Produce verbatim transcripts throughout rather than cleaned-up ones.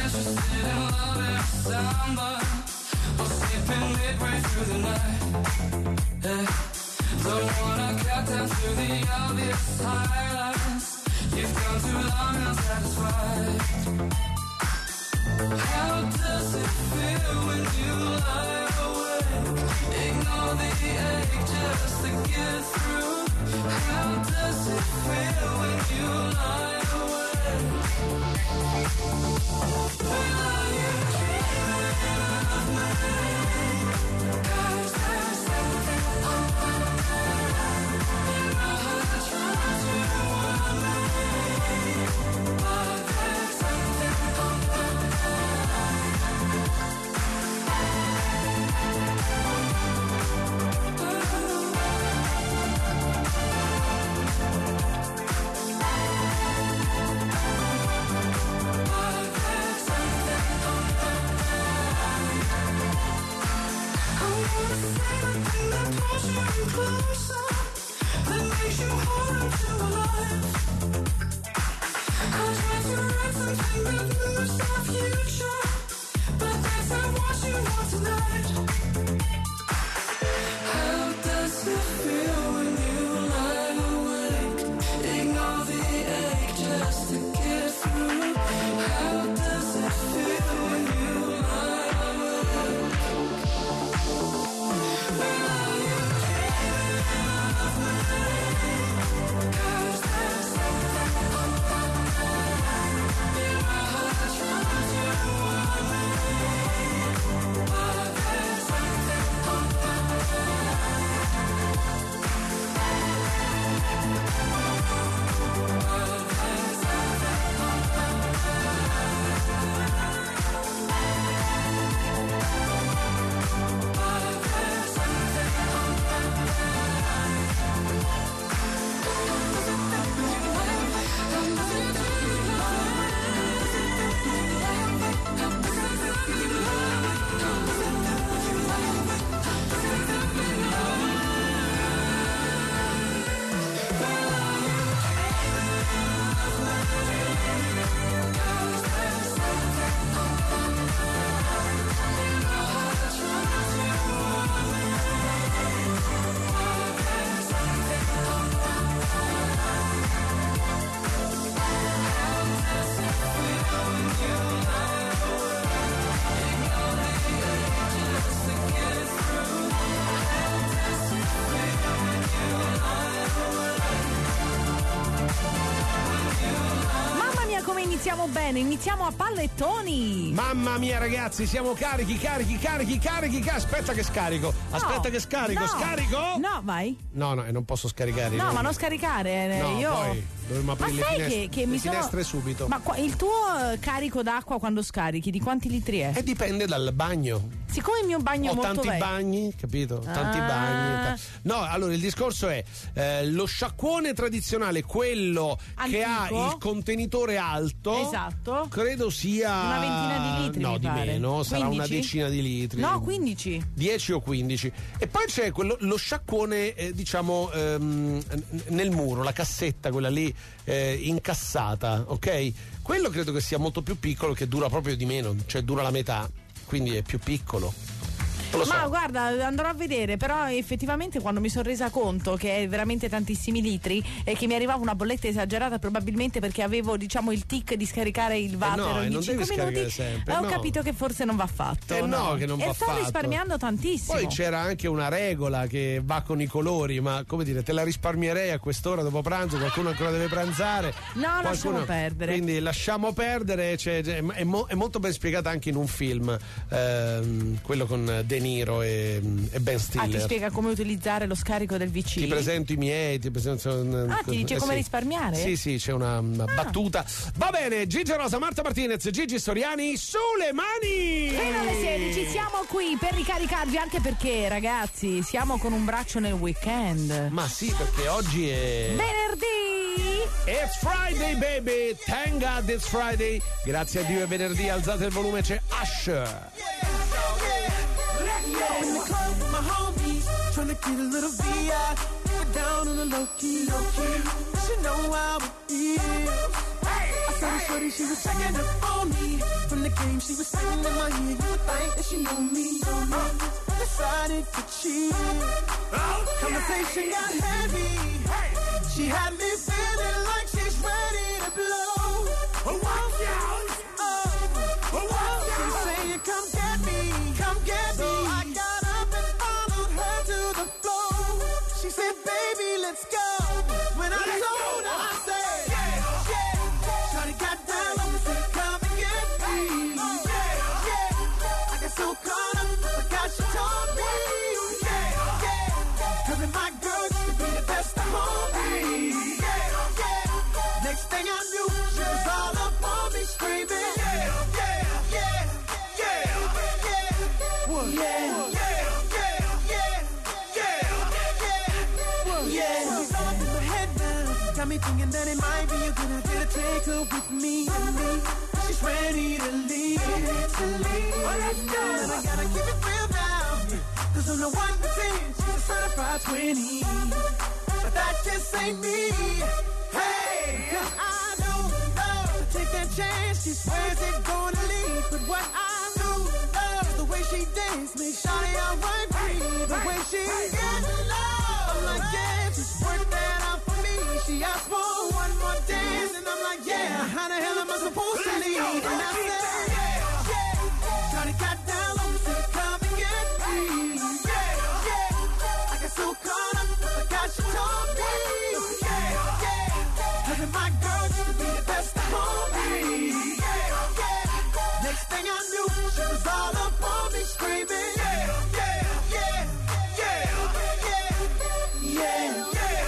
interested in love every summer, or sleeping midway through the night. Yeah. Don't wanna cut down to the obvious highlights. You've gone too long unsatisfied. How does it feel when you lie awake? Ignore the ache just to get through. How does it feel when you lie awake? When are you dreaming of me? 'Cause there's something on my mind. In my heart trying to warn me, but there's something on my closer, that makes you hold on to life. I try to write something that moves our future, but that's not what you want tonight. How does it feel when you lie awake? Ignore the ache just to get through. How does it feel when you lie awake? When are you of me? 'Cause there's something on my mind. In my heart trying to warn me, but there's something on my mind. But there's something on my mind. But there's something on my Iniziamo bene, iniziamo a pallettoni. Mamma mia ragazzi, siamo carichi, carichi, carichi, carichi, carichi. Aspetta che scarico, aspetta no, che scarico, no, scarico? No, vai. No, no, e non posso scaricare. No, non... ma non scaricare, no, io... poi dovremmo aprire ma le sai finestre, che, che le mi sono... finestre subito. Ma qua, il tuo carico d'acqua quando scarichi, di quanti litri è? E dipende dal bagno. Siccome il mio bagno Ho è molto tanti vecchio. bagni, capito? Tanti Ah. bagni. No, allora il discorso è eh, lo sciacquone tradizionale, quello Antico. che ha il contenitore alto. Esatto. Credo sia Una ventina di litri, no, mi di pare. meno, sarà una quindici? decina di litri. No, quindici. dieci o quindici. E poi c'è quello, lo sciacquone, eh, diciamo, ehm, nel muro, la cassetta, quella lì eh, incassata, ok? Quello credo che sia molto più piccolo, che dura proprio di meno, cioè dura la metà, quindi è più piccolo. Lo so. Ma guarda, andrò a vedere, però effettivamente quando mi sono resa conto che è veramente tantissimi litri e che mi arrivava una bolletta esagerata, probabilmente perché avevo, diciamo, il tic di scaricare il water eh no, ogni non cinque devi minuti, sempre, ho no. capito che forse non va fatto. Eh no, che non e va sto fatto. risparmiando tantissimo. Poi c'era anche una regola che va con i colori, ma come dire, te la risparmierei a quest'ora dopo pranzo, qualcuno ancora deve pranzare. No, qualcuno... lasciamo perdere. Quindi lasciamo perdere, c'è, c'è, è, mo, è molto ben spiegata anche in un film, ehm, quello con De Niro e e Ben Stiller. Ah, ti spiega come utilizzare lo scarico del V C? Ti presento i miei, ti presento. Ah, ti dice eh, come sì. risparmiare? Sì, sì, c'è una, una Ah. battuta. Va bene, Gigi Rosa, Marta Martinez, Gigi Storiani, sulle mani! Fino alle sedici siamo qui per ricaricarvi, anche perché, ragazzi, siamo con un braccio nel weekend. Ma sì, perché oggi è venerdì! It's Friday, baby! Thank God it's Friday! Grazie a Dio è venerdì, alzate il volume, c'è Usher! In the club with my homies, tryna get a little V I, get down on the low key, low key. She know how it feels. I said shorty, she was checking up on me. From the game, she was singing in my ear. You would think that she knew me. Decided to cheat. Conversation got heavy. She had me feeling like she's ready to blow. Oh, watch out! Oh, oh, watch out! She's saying, come get me, come get me. So I got up and followed her to the floor. She said, baby, let's go. When I told her, I said, yeah, yeah. Shawty got down on me, said, come and get me. Yeah, yeah. I got so caught up, forgot she told me. Yeah, yeah. Her and my girl used to be the best of homies. Yeah, yeah. Next thing I knew, she was all up on me screaming. Yeah, yeah, yeah, yeah, yeah. What? Yeah, yeah, yeah, yeah, yeah, yeah. She's all up in my head now. Got me thinking that it might be a good idea to take her with me. She's ready to leave. To leave. Oh, let's go. And I gotta keep it real now. Cause on the one to ten, she's a certified twenty. But that just ain't me. Hey, cause I don't love to take that chance. She swears it's gonna leave. But what I do love is the way she dance. Make shawty outright free. The way she gets love. I'm like, yeah, just work that out for me. She asked for one more dance. And I'm like, yeah, how the hell am I supposed to leave? And I said, yeah, yeah. Shawty got down on me, said, come and get me. Yeah, yeah. I got so caught up, forgot she told me. Yeah, yeah. Her and my girl used to be the best of homies. Yeah, yeah. Next thing I knew, she was all up on me screaming. Yeah, yeah, yeah, yeah, yeah, yeah,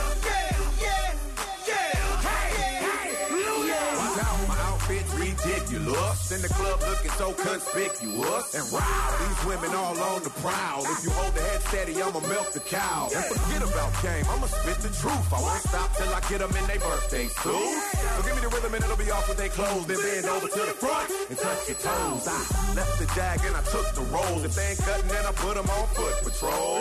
yeah, yeah, yeah. Hey, hey, watch out, my outfit's ridiculous. In the club looking so conspicuous. And wow, these women all on the prowl. If you hold the head steady, I'ma milk the cow. And forget about game, I'ma spit the truth. I won't stop till I get them in their birthday suit. So give me the rhythm and it'll be off with they clothes. Then bend over to the front and touch your toes. I left the jag and I took the rolls. If they ain't cutting, then I put them on foot patrol.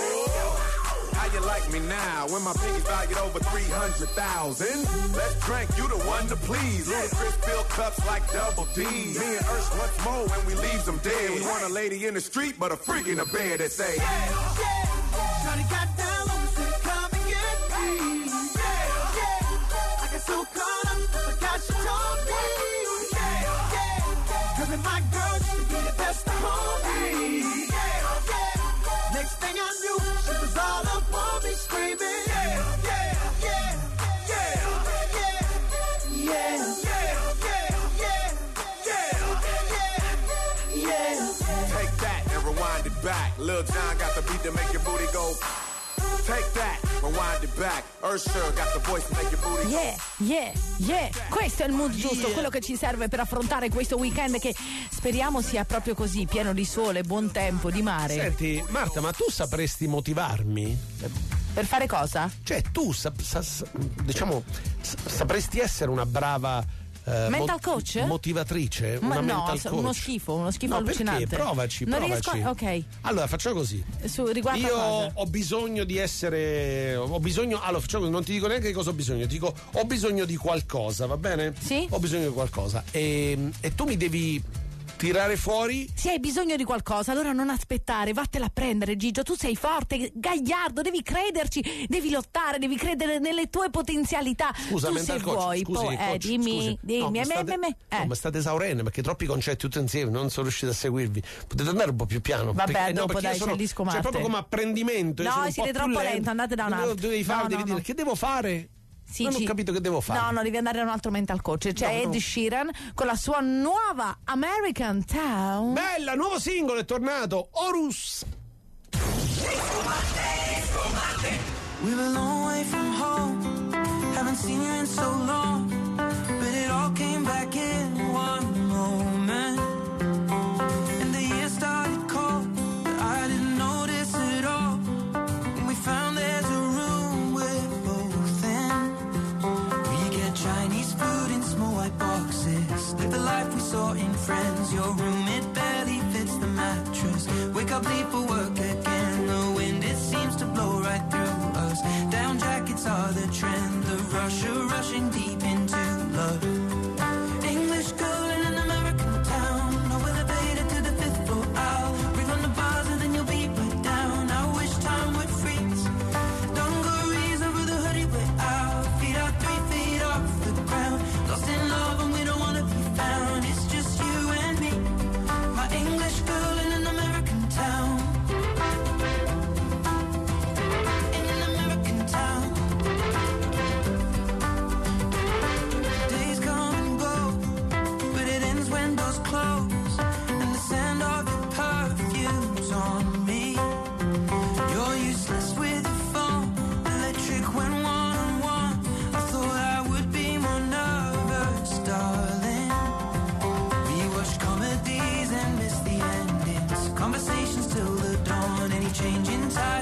How you like me now when my pinky's valued over three hundred thousand? Let's drink, you the one to please. Little Chris fill cups like double D. Me and Ursh once more when we leave them dead. We want a lady in the street, but a freak in the bed that say, yeah, yeah. Shawty got down on me, said, come and get me. Yeah, yeah. I got so caught up, forgot she told me. Yeah, yeah. Her and my girl used to be the best of homies. Yeah, yeah. Next thing I knew, she was all up on me screaming. Yeah, yeah, yeah, yeah, yeah, yeah, yeah, yeah, yeah, yeah. take that and rewind it back. Lil Jon got the beat to make your booty go. Take that, rewind it back. Usher got the voice to make your booty go. Yeah, yeah, yeah. Questo è il mood giusto, quello che ci serve per affrontare questo weekend che speriamo sia proprio così, pieno di sole, buon tempo, di mare. Senti, Marta, ma tu sapresti motivarmi? Per fare cosa? Cioè, tu sa- sa- sa- diciamo sa- sapresti essere una brava eh, Mental mo- coach? motivatrice? Ma una no, mental coach? uno schifo, uno schifo no, allucinante. Perché? Provaci, non provaci. riesco a... Ok. Allora, facciamo così. Su, riguardo Io a cosa? ho bisogno di essere. Ho bisogno. Allora, facciamo così, non ti dico neanche di cosa ho bisogno, ti dico ho bisogno di qualcosa, va bene? Sì. Ho bisogno di qualcosa. E, e tu mi devi tirare fuori. Se hai bisogno di qualcosa, allora non aspettare, vattela a prendere, Gigio. Tu sei forte, gagliardo, devi crederci, devi lottare, devi credere nelle tue potenzialità. Scusa, tu mental se coach, vuoi, scusi, poi, eh, coach, dimmi, scusi. dimmi, No, a mi me, state, me, me, eh. no, ma state esaurendo perché troppi concetti tutti insieme, non sono riuscito a seguirvi. Potete andare un po' più piano. Vabbè, perché, dopo, no, dai, io sono, c'è il disco cioè, Marte. proprio come apprendimento. io No, sono un siete po' più troppo lento, andate da un altro. Devi fare, No, devi no, dire no. che devo fare. Sì, non ci- ho capito che devo fare. No, no, devi andare da un altro mental coach. C'è No, Ed no. Sheeran con la sua nuova American Town. Bella, nuovo singolo è tornato, Horus. We're a long way from home, haven't seen you in so long, but it all came back in one moment. And the year started cold, but I didn't notice it all. And we found there's a room we're both in. We get Chinese food in small white boxes, live the life we saw in Friends. Your room, it barely fits the mattress. Wake up late for work again, the wind, it seems to blow right through us. Down jackets are the trend, the rush are rushing deep into love. English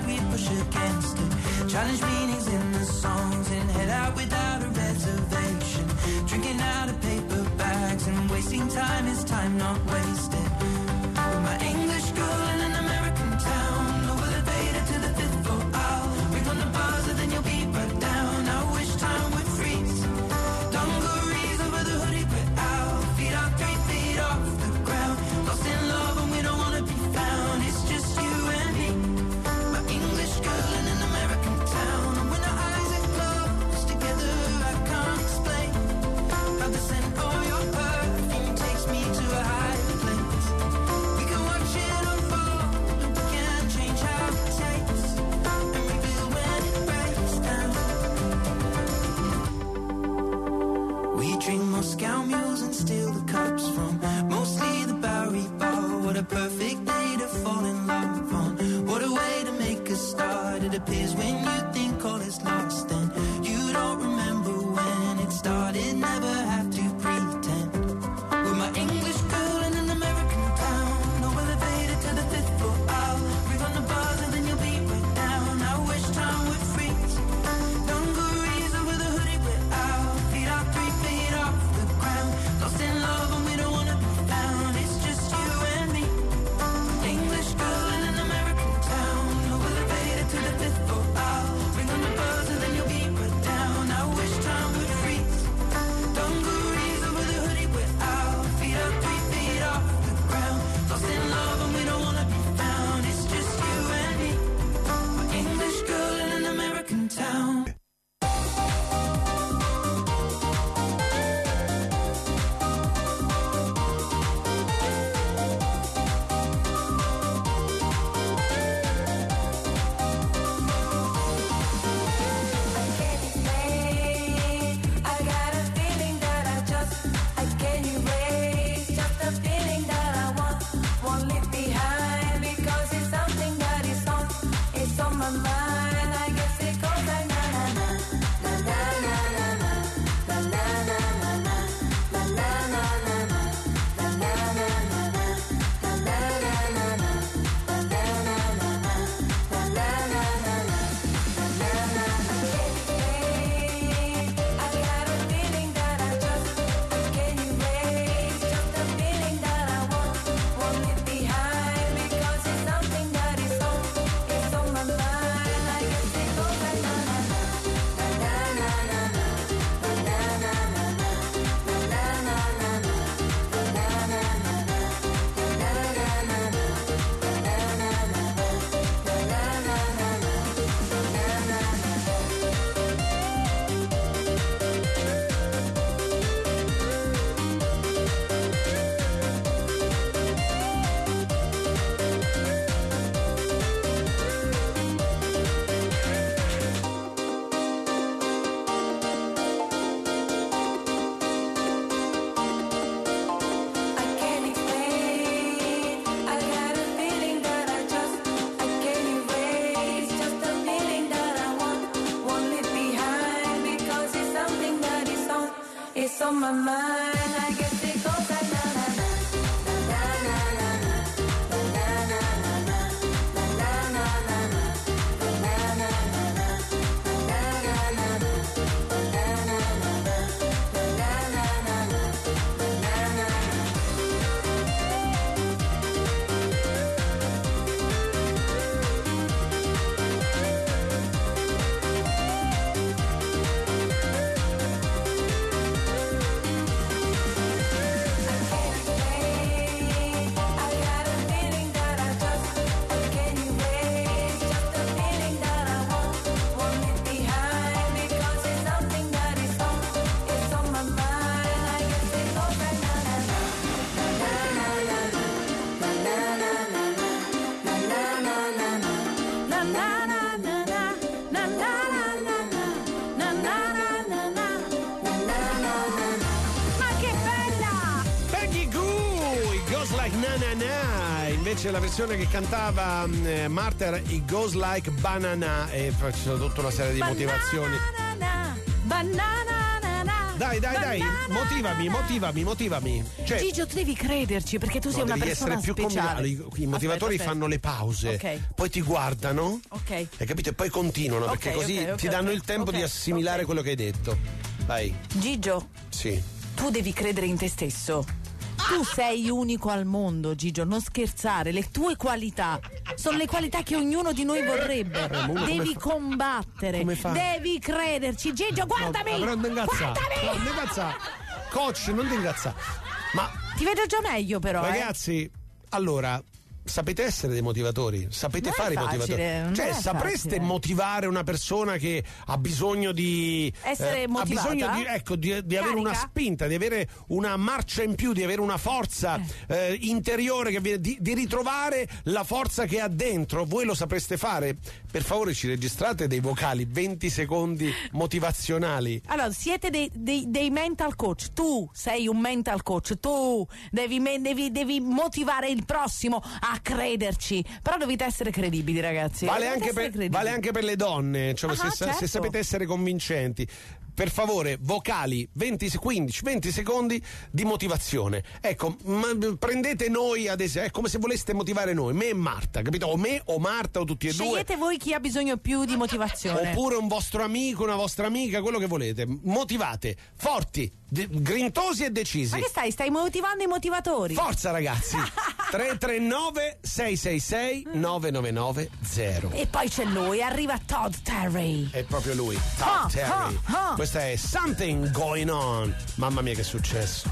side, we push against it. Challenge meanings in the songs and head out without a reservation. Drinking out of paper bags and wasting time is time not wasted. With my English girl in an American town, no elevator to the fifth floor. I'll ring on the buzzer, then you'll be right down. I wish time would freeze. Dungarees over the hoodie, we're out. Feet are three feet off the ground. Lost in love and we don't wanna be found. It's just you and me. My English girl in an American town. And when our eyes are closed together, I can't explain how the scent of your perfume takes me to a higher place. We can watch it unfold, but we can't change how it tastes. And reveal when it breaks down. We drink Moscow mules and steal the cups from mostly the Bowery Bar. What a perfect day to fall in love on. What a way to make a start. It appears when you think all is lost and you don't remember when it started. Never have to pretend. With my English girl in an American town, no elevator to the fifth floor. I'll ring on the buzzer, then you'll be right down. I wish time would freeze. Dungarees over the hoodie, we're out. Feet are three feet off the ground. Lost in love and we don't wanna be found. It's just you and me. English girl in an American town, no elevator to the fifth floor. I'll ring on the buzzer, then you'll be right down. I wish time would freeze. Dungarees over the hoodie, we're out. Feet are three feet off the ground. Lost in love and we don't wanna be found. It's just you and me. My English girl in an American town. I got a feeling that I just I can't erase. Just a feeling that I want won't leave behind because it's something that is on it's on my mind. I guess it goes like na na na na na na na na na na na na na na na na na na I got a feeling that I just can't erase. Just a feeling that I want won't leave behind because it's something that is on it's on my mind. I guess it goes like na na na na na na na na na na I can't explain. I got a feeling that I just I can't erase. Just a feeling that I want won't leave behind because it's something that is on it's on my mind. I guess it goes like na na na na na na na na na na na na na na na na invece la versione che cantava eh, Martha, It Goes Like Banana, e c'è tutta una serie di Banana, motivazioni. na, na, banana, na, na. dai, dai, dai, Na, na, motivami, na, na. motivami, motivami. Cioè, Gigio, tu devi crederci perché tu sei no, una devi persona essere più speciale. convinto. I motivatori Aspetta, fanno le pause, Ok. poi ti guardano, Ok. hai capito? E poi continuano, perché Ok, così ok, ok, ti danno ok. il tempo Ok, di assimilare ok. quello che hai detto. Vai, Gigio, sì. tu devi credere in te stesso. Tu sei unico al mondo, Gigio, non scherzare, le tue qualità sono le qualità che ognuno di noi vorrebbe. Ramona, Devi come fa- combattere, come fa? devi crederci. Gigio, guardami! No, però non ti ingazzare. Guardami! No, non ti ingazzare. Coach, non ti ingazzare. Ma Ti vedo già meglio però, eh. ragazzi, allora, sapete essere dei motivatori? Sapete Non è fare facile, i motivatori? non Cioè, è sapreste facile. motivare una persona che ha bisogno di Essere ha motivata? bisogno di, ecco, di, di avere una Carica? spinta, di avere una marcia in più, di avere una forza eh, interiore, che viene, di, di ritrovare la forza che ha dentro. Voi lo sapreste fare? Per favore, ci registrate dei vocali venti secondi motivazionali. Allora, siete dei, dei- dei mental coach. Tu sei un mental coach. Tu devi, me- devi- devi motivare il prossimo a crederci. Però dovete essere credibili, ragazzi. Vale Dovete anche, essere per, credibili. vale anche per le donne, cioè, Ah, se, sa- se certo. sapete essere convincenti. Per favore, vocali venti, quindici, venti secondi di motivazione. Ecco, ma prendete noi ad esempio, è come se voleste motivare noi, me e Marta, capito? O me o Marta o tutti e due. Scegliete voi chi ha bisogno più di motivazione. Oppure un vostro amico, una vostra amica, quello che volete. Motivate, forti, de- grintosi e decisi. Ma che stai? Stai motivando i motivatori? Forza ragazzi! tre tre nove sei sei sei nove nove nove zero. E poi c'è lui, arriva Todd Terry. È proprio lui, Todd Ah, Terry. ah, ah. Questa è Something Going On. Mamma mia che successo.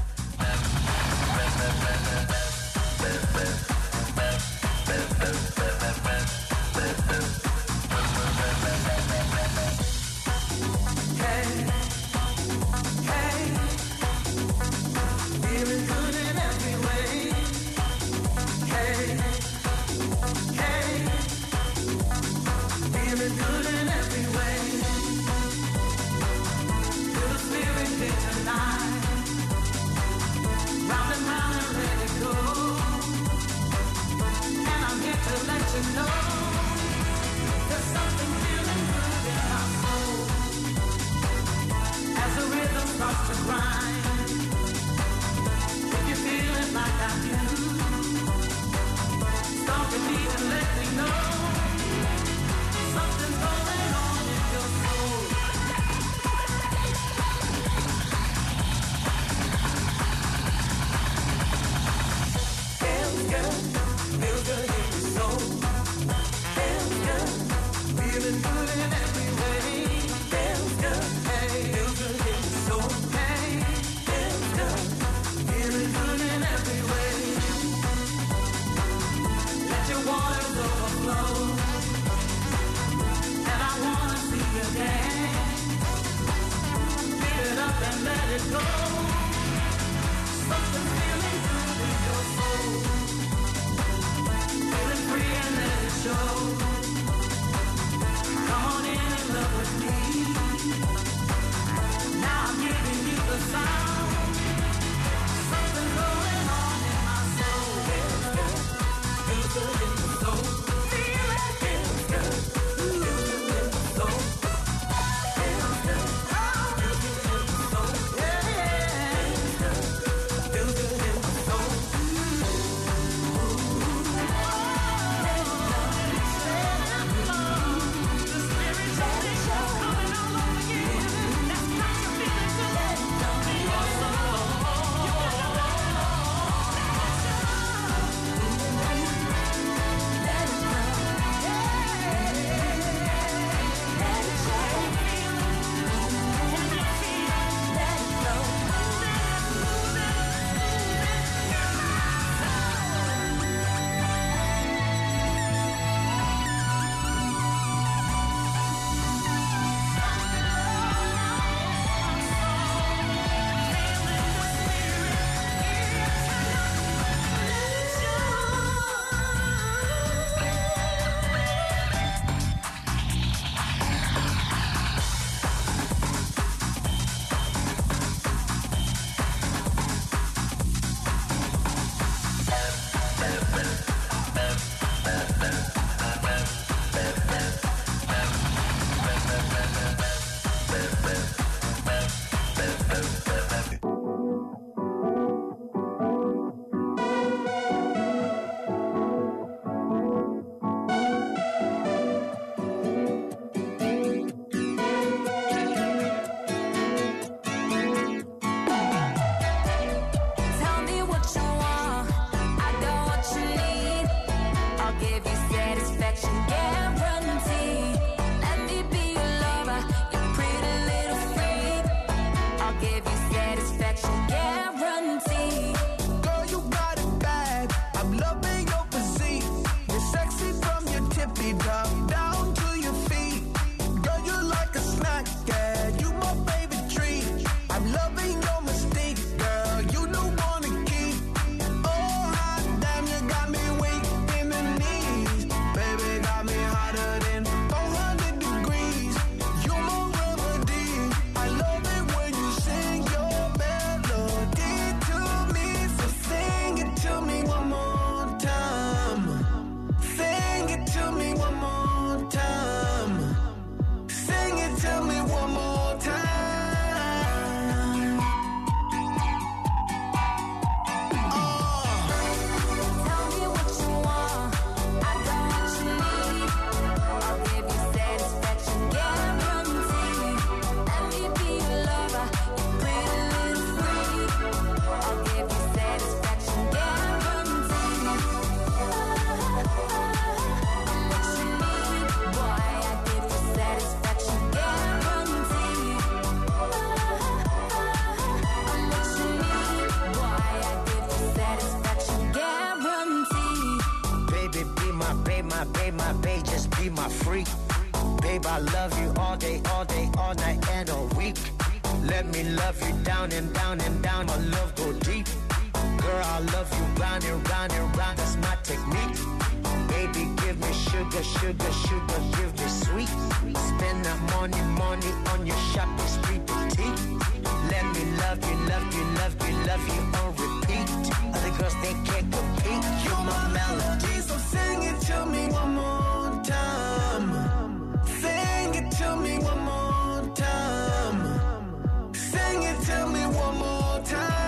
be my freak. Babe, I love you all day, all day, all night and all week. Let me love you down and down and down, my love go deep. Girl, I love you round and round and round, that's my technique. Baby, give me sugar, sugar, sugar, give me sweet. Spend that money, money on your shopping spree boutique. Let me love you, love you, love you, love you on repeat. Other girls, they can't compete. You're my melody, so sing it to me one more time. Sing it to me one more time. Sing it to me one more time.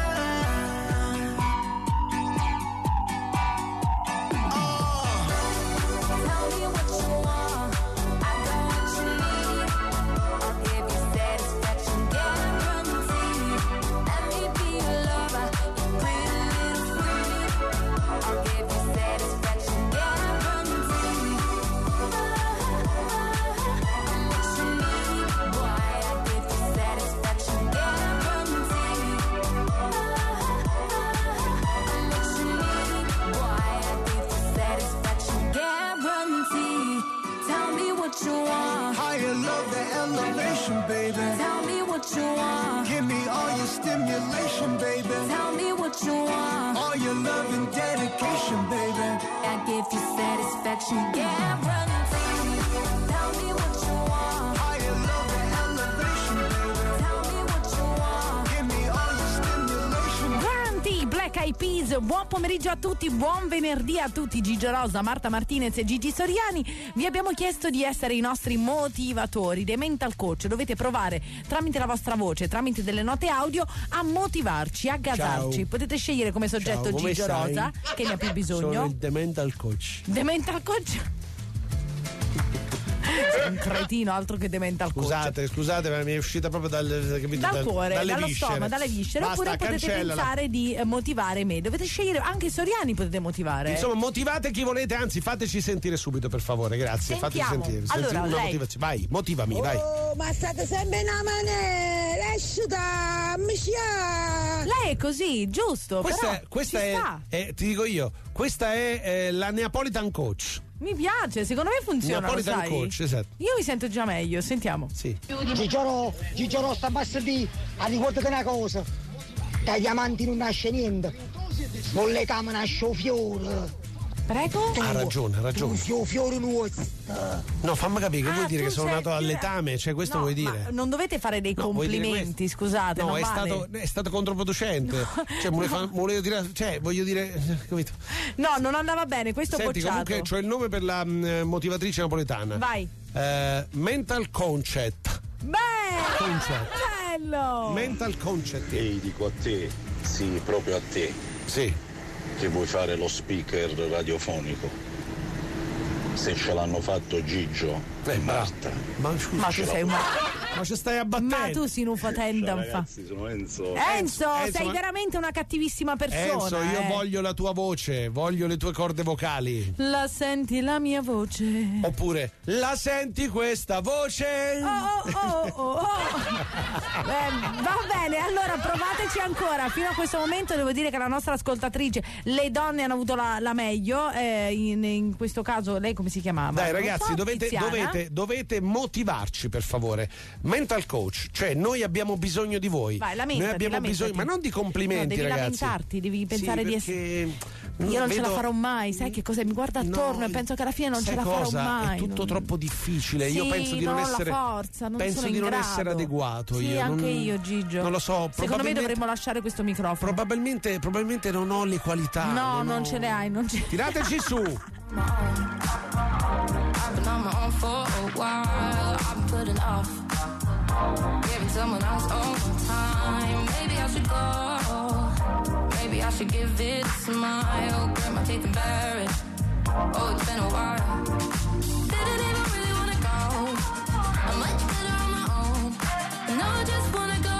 Baby, tell me what you want. Give me all your stimulation, baby. Tell me what you want. All your love and dedication, baby. I give you satisfaction, guarantee. Tell me what you want. Higher love and elevation, baby. Tell me what you want. Give me all your stimulation. Guarantee, Black Eyed Peas. Buon pomeriggio a tutti, buon venerdì a tutti. Gigio Rosa, Marta Martinez e Gigi Soriani. Vi abbiamo chiesto di essere i nostri motivatori, dei mental coach. Dovete provare tramite la vostra voce, tramite delle note audio, a motivarci, a gasarci. Ciao. Potete scegliere come soggetto Ciao, come Gigio stai? Rosa, che ne ha più bisogno. Sono il The Mental Coach. The mental coach. Sei un cretino, altro che The mental coach. Scusate, scusate, ma mi è uscita proprio dal, capito, dal dal cuore, dalle dallo viscere. stomaco, dalle viscere. Basta, Oppure potete cancellala. pensare di eh, motivare me. Dovete scegliere, anche i Soriani potete motivare. Insomma, motivate chi volete, anzi fateci sentire subito, per favore, grazie. Sentiamo. Fateci sentire. Allora, Senti una lei. motivazione. Vai, motivami, vai. Oh, ma state sempre una maniera, esci da miscia. Lei è così, giusto? Questa, però è, questa ci è, sta. è, ti dico io, questa è eh, la Neapolitan Coach. Mi piace, secondo me funziona, lo Neapolitan sai? Coach, esatto. Io mi sento già meglio, sentiamo. Sì. Gigioro, Gigioro sta bassa di, a ricordate una cosa, dai diamanti non nasce niente, non le came nasce un fiore. Prego? Ha ragione, ha ragione. Un fio- fiore nuovo. No, fammi capire, che Ah, vuoi dire tu che sono sei- nato all'etame? Cioè, questo No, vuoi dire? ma non dovete fare dei No, vuoi dire complimenti, questo? scusate, No, non è vale. stato, è stato controproducente. Cioè, volevo, far- volevo dire, cioè, voglio dire, capito? No, non andava bene, questo Senti, bocciato. comunque c'ho il nome per la mh, motivatrice napoletana. Vai. Eh, mental Concept. Bello! Concept. Bello! Mental Concept. Ehi, dico a te, sì, proprio a te, Sì. che vuoi fare lo speaker radiofonico. Se ce l'hanno fatto Gigio e Eh, Marta. Ma scusa, Ma tu sei un... ma ci stai abbattendo. Ma tu sei un fatenda, Ciao fa. ragazzi, sono Enzo. Enzo, Enzo, sei ma- veramente una cattivissima persona. Enzo, io eh. voglio la tua voce, voglio le tue corde vocali. La senti la mia voce? Oppure, la senti questa voce? Oh, oh, oh, oh, oh. Eh, va bene, allora provateci ancora. Fino a questo momento devo dire che la nostra ascoltatrice, le donne hanno avuto la, la meglio. eh, in, in questo caso, lei come si chiamava? Dai Non ragazzi, so, dovete, Tiziana? dovete, dovete motivarci, per favore. Mental coach, cioè noi abbiamo bisogno di voi. Vai, lamentati, noi abbiamo lamentati. bisogno, ma non di complimenti, No, devi ragazzi. lamentarti, devi pensare Sì, di perché Io non ce la vedo- farò mai, sai che cosa? Mi guarda attorno No, e penso che alla fine non sai ce la farò cosa? mai. È tutto non- troppo difficile. Io Sì, penso di non non ho la essere forza, non penso sono di in non grado. essere adeguato. Sì, io anche non, io, Gigio. Non lo so. Secondo me probabilmente- dovremmo lasciare questo microfono. Probabilmente, probabilmente non ho le qualità. No, non ho- ce le hai, non ce Tirateci su. I've been on my own for a while. I've been putting off giving someone else overtime. Maybe I should go. Maybe I should give it a smile. Grit my teeth and bear it. Oh, it's been a while. Didn't even really wanna go. I'm much better on my own. No, I just wanna go.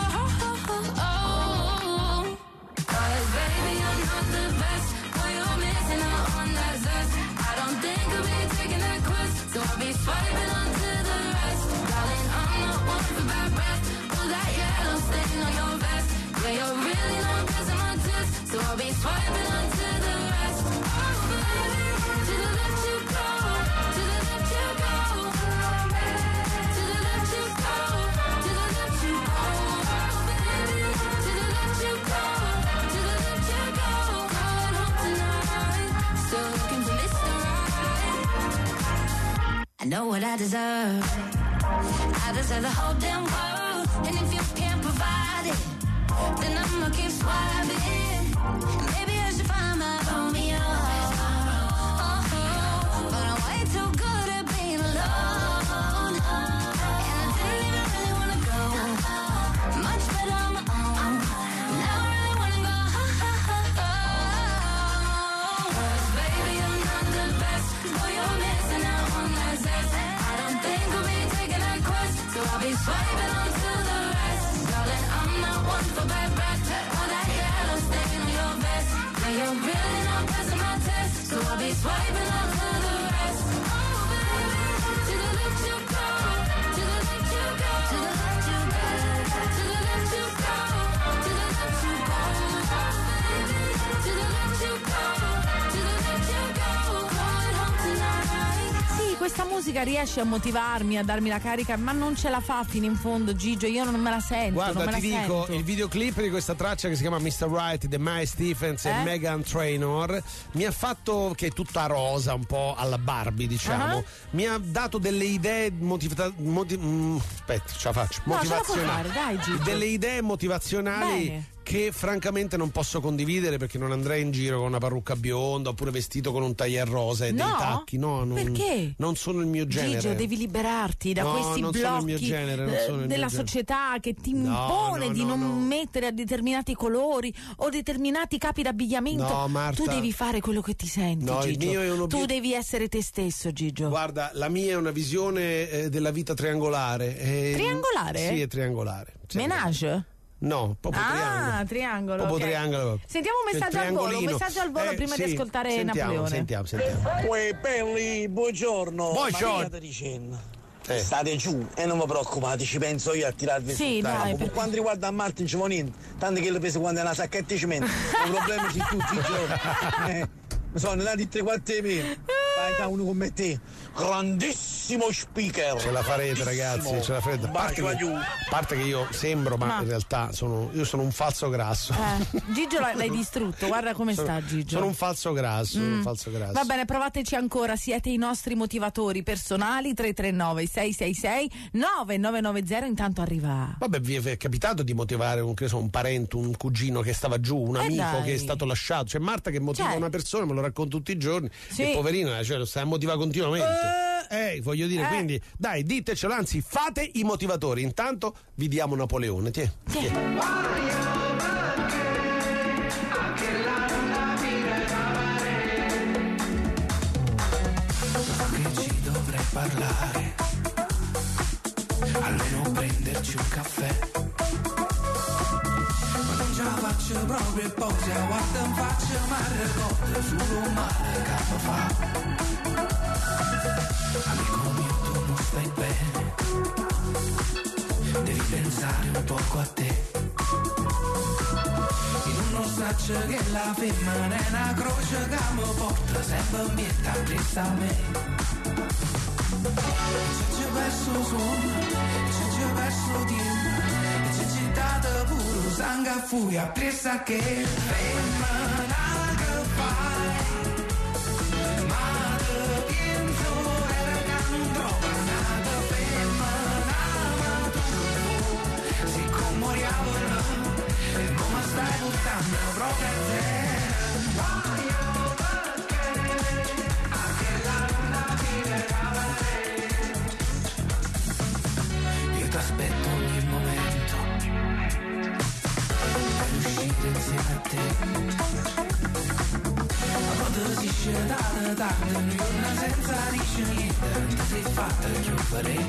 Cause baby, you're not the best. Boy, you're missing out on that zest. I don't think I'll be taking that quest. So I'll be swiping onto the rest. Darling, I'm not one for bad breath. Pull that yellow stain on your vest. Yeah, you're really not passing my test. So I'll be swiping onto the rest. Oh, baby, to the left you go. To the left I know what I deserve. I deserve the whole damn world. And if you can't provide it, then I'ma keep swiping. Maybe I should find my Romeo. Oh, but I'm way too good at being alone. And I didn't even really wanna go much better on my own. Now I really wanna go. Cause baby, I'm not the best. Boy, you're missing out on that zest. I don't think I'll be taking that quest, so I'll be swiping on to the rest. Darling, I'm not one for bad breath or that yellow stain on your vest. Now you're really not passing my test, so I'll be swiping on to the rest. Oh baby, to the left you go, to the left you go, to the left you go, to the left you go, to the left you go. Oh baby, to the left you go, to the left you go. Going home tonight. Sì, questa musica riesce a motivarmi, a darmi la carica, ma non ce la fa fino in fondo, Gigio. Io non me la sento. Guarda, non me ti la dico, sento. il videoclip di questa traccia che si chiama mister Right di Mae Stephens Eh? e Meghan Trainor mi ha fatto, che è tutta rosa, un po' alla Barbie, diciamo, Uh-huh. mi ha dato delle idee motivata- moti- mm, aspetta, ce la faccio. No, ce la puoi motivazionali. fare, dai, Gigio. Delle idee motivazionali. Bene. Che francamente non posso condividere, perché non andrei in giro con una parrucca bionda oppure vestito con un tailleur rosa e No? dei tacchi. No, non, Perché? non sono il mio genere. Gigio, devi liberarti da No, questi non sono il mio blocchi genere, non eh, sono il della mio genere. società che ti No, impone no, di no, non no. mettere a determinati colori o determinati capi d'abbigliamento. No, Marta. Tu devi fare quello che ti senti, No, il Gigio. mio è un obiet- Tu devi essere te stesso, Gigio. Guarda, la mia è una visione eh, della vita triangolare. eh, Triangolare? Sì, è triangolare. Sì. Menage? No, proprio Ah, triangolo. triangolo. Proprio ok. triangolo. Sentiamo un C'è il messaggio al volo, un triangolino. messaggio al volo Eh, prima di sì, ascoltare sentiamo, Napoleone. Sentiamo, sentiamo. Uè belli, buongiorno. Buongiorno. Ma che state dicendo? Eh. State giù e non vi preoccupate, ci penso io a tirarvi Sì, su. dai, Per perché- quanto riguarda a Martin non ci vuole niente, tanto che lo penso quando è una sacchetta di cemento. I problemi ci tutti i giorni. Eh, mi sono andati tre quattro mesi. Fai da uno come te. Grandissimo speaker. Ce la farete, ragazzi, ce la farete. A parte, Bacio, che, giù. a parte che io sembro, ma, Ma- in realtà sono, io sono un falso grasso. Eh, Gigio l'hai l'hai distrutto, guarda come Sono- sta Gigio. Sono un falso grasso, un falso grasso. Va bene, provateci ancora, siete i nostri motivatori personali. Tre tre nove sei sei sei nove nove nove zero. Intanto arriva. Vabbè, vi è capitato di motivare un, che so, un parente, un cugino che stava giù, un Eh, amico dai. che è stato lasciato? C'è Marta che motiva Cioè. una persona, me lo racconto tutti i giorni, Sì. e poverino, cioè, lo sta a motivare continuamente. Eh, voglio dire, Eh. quindi, dai, ditecelo, anzi, fate i motivatori. Intanto vi diamo Napoleone. Tiè, tiè. Che ci dovrei parlare, almeno prenderci un caffè. Ma non ce la faccio proprio e poi se la guardo in faccia ma ricordo solo male che fa. Amico mio, tu non stai bene, devi pensare un poco a te. Io non so che la femmina è una croce che mi porta sempre a mietta appresso a me. Se ci perso suono, se ci perso tempo, e se ci dato pure sangue a furia appresso a che femmina che fai. Ma te penso era che non trova nata femmina, ma tu, siccome moriamo là, e non mi stai portando proprio a te. Io ti aspetto ogni momento per uscire insieme a te. A volte si scende tardi, un giorno senza dire niente, non ti sei fatta chiudere.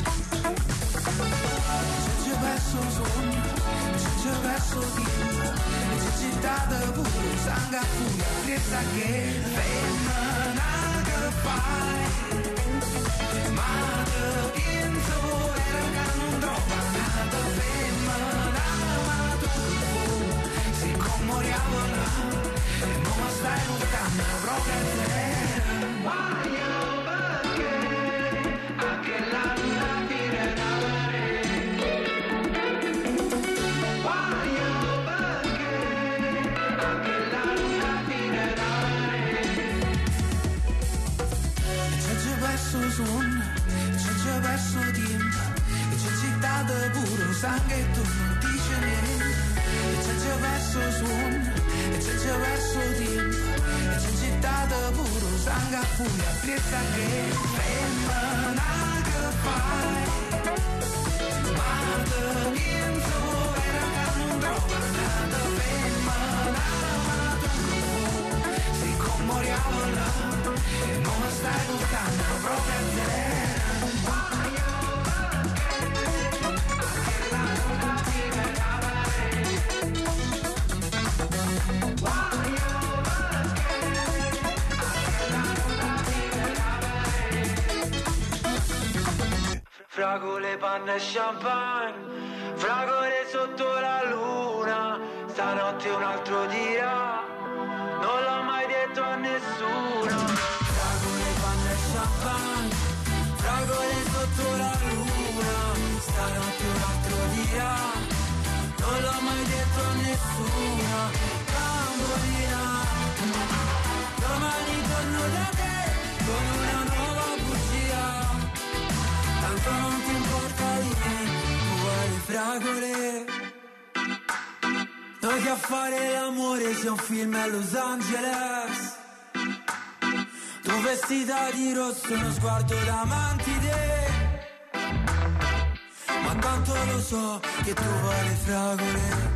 Se ci perso un sogno, se ci perso tempo, e se ci dato pure sangue a furia, pensa che femmina che fai. Ma te penso era che non trova nata femmina, ma tu, siccome moriamo là, e non mi stai portando proprio a te. Guaio perché anche la luna fine da Guaio perché anche la luna fine da e se ci perso suono, laghetto non dice niente, e c'è c'è verso suon, e c'è c'è verso tempo, e c'è città da puro sangue a furia, presa che femmina che fai, ma da niente era che non trova nada, femmina ma tu sei come moriamo là, e non mi stai toccando proprio a te. Fragole, panna e champagne, fragole sotto la luna, stanotte un altro dirà, non l'ho mai detto a nessuno. Fragole, panna e champagne, fragole sotto la luna, stanotte un altro dirà, non l'ho mai detto a nessuno. Bambolina, domani torno da te con una nuova bugia. Tanto non ti importa di me, uguale fragole. Noi che a fare l'amore sia un film a Los Angeles. Tu vestita di rosso, uno sguardo da mantide. Ma tanto lo so che tu vuoi le fragole.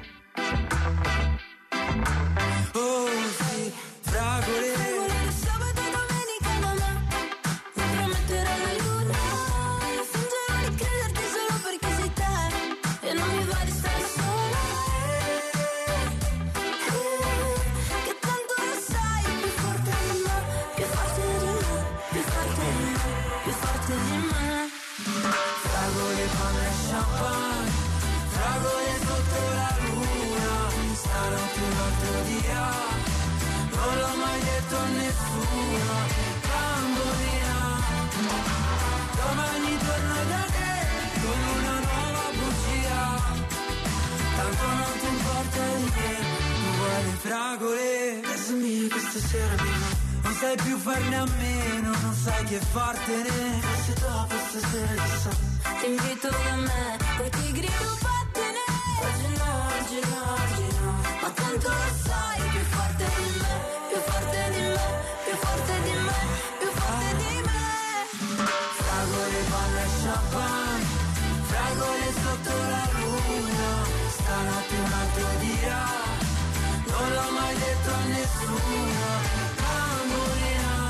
Oh sì, fragole. Fragole, adesso mio questa sera mia, non sai più farne a meno, non sai che fartene. Forse dopo stasera chissà, ti invito da me, poi ti grido vattene. Oggi no, oggi no, oggi no, ma tanto lo sai, più forte di me, più forte di me, più forte di me, più forte di me. Fragole, panna e champagne, fragole sotto la luna, stanotte un altro dirà. Non l'ho mai detto a nessuno, bambolina,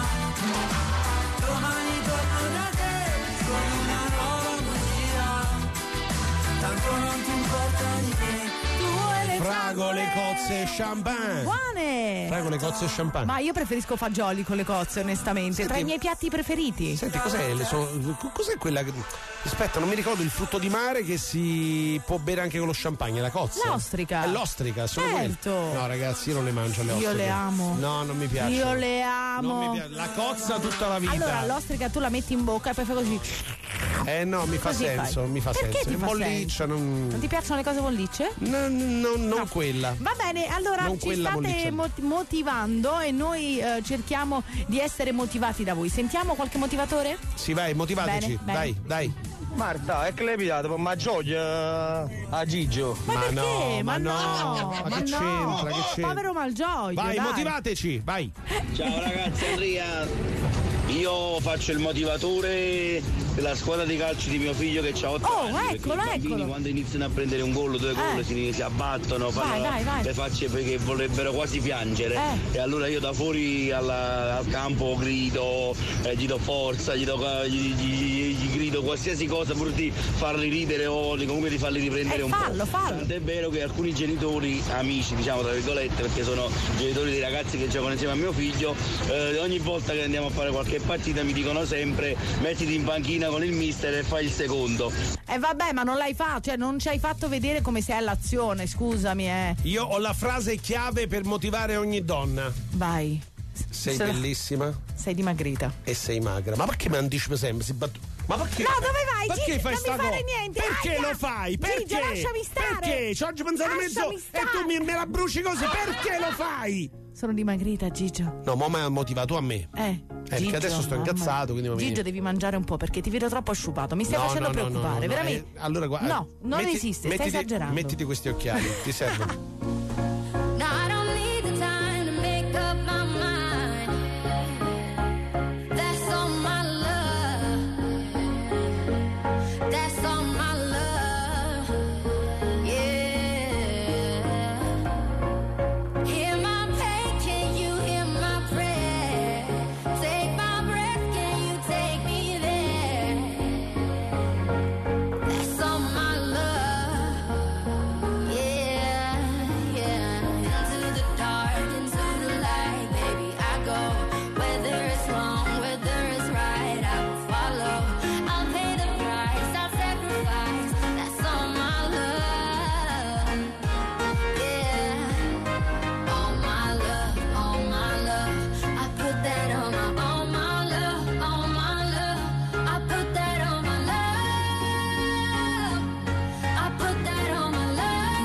domani torno da te con una nuova bugia, tanto non ti importa di me, tu e le fragole, cozze e champagne. Buone! Fragole, cozze e champagne. Ma io preferisco fagioli con le cozze, onestamente. Senti, tra i miei piatti preferiti. Senti, cos'è? Le so- cos'è quella che... Aspetta, non mi ricordo il frutto di mare che si può bere anche con lo champagne, la cozza. L'ostrica. È l'ostrica, solo Certo. quelle. No, ragazzi, io non le mangio le ostriche. Io le amo. No, non mi piace. Io le amo. Non mi piace. La cozza tutta la vita. Allora, l'ostrica tu la metti in bocca e poi fai così. Eh no, mi fa Così senso, fai. mi fa Perché senso. ti fa Bolliccia, non... Non ti piacciono le cose bollicce? No, no, non No. quella. Va bene, allora Non ci quella state bolliccia. mot- motivando e noi eh, cerchiamo di essere motivati da voi. Sentiamo qualche motivatore? Sì, vai, motivateci. Bene, bene. Dai, dai. Marta, è che l'hai pigliato, ma gioia a Gigio. Ma, Ma perché? no, ma ma no, no, ma che no. c'entra, che c'entra? Povero Malgioglio. Vai, dai. motivateci, vai. Ciao ragazzi, Andrea. Io faccio il motivatore della squadra di calcio di mio figlio che ha otto Oh, anni. perché eccolo, i bambini eccolo. quando iniziano a prendere un gol, due gol, Eh. si, si abbattono, fanno Vai, vai, vai. le facce perché vorrebbero quasi piangere. Eh. E allora io da fuori alla- al campo grido, eh, gli do forza, gli, do, gli, gli- gli grido qualsiasi cosa pur di farli ridere o di- comunque di farli riprendere Eh, un fallo, po'. fallo. Tant'è vero che alcuni genitori, amici diciamo tra virgolette, perché sono genitori dei ragazzi che giocano insieme a mio figlio, eh, ogni volta che andiamo a fare qualche partita mi dicono sempre mettiti in panchina con il mister e fai il secondo. Eh vabbè, ma non l'hai fatto, cioè non ci hai fatto vedere come sei all'azione, scusami, eh. Io ho la frase chiave per motivare ogni donna. Vai. Sei Se la- bellissima Sei dimagrita. e sei magra. Ma perché mi anticipa sempre? Si battu- Ma perché? No, dove vai, Perché Gigi? fai Non sta mi fare cosa? niente. Perché Aia! lo fai? Perché? Gigi, lasciami stare. Perché? Ci ho oggi pensato mezzo Lasciami e stare. tu mi, me la bruci così. Perché lo fai? Sono dimagrita, Gigio. No, ma mi ha motivato a me. Eh, Eh, perché Gigio, adesso sto mamma. incazzato, quindi mi- Gigio, devi mangiare un po' perché ti vedo troppo asciugato. Mi stai No, facendo no, no, preoccupare, no, no, no, veramente. eh, allora guarda, no, non metti- esiste, mettiti, stai esagerando. Mettiti questi occhiali, ti servono. Now I don't need the time to make up my mind. That's all my love. That's all my love. Yeah. Hear my pain, can you hear my prayer? Take my breath, can you take me there? That's all my love. Yeah, yeah. Into the dark, into the light, baby, I go. Whether it's wrong, whether it's right, I will follow. I'll pay the price, I'll sacrifice. That's all my love. Yeah. All my love, all my love. I put that on my, all my love, all my love. I put that on my love. I put that on my love.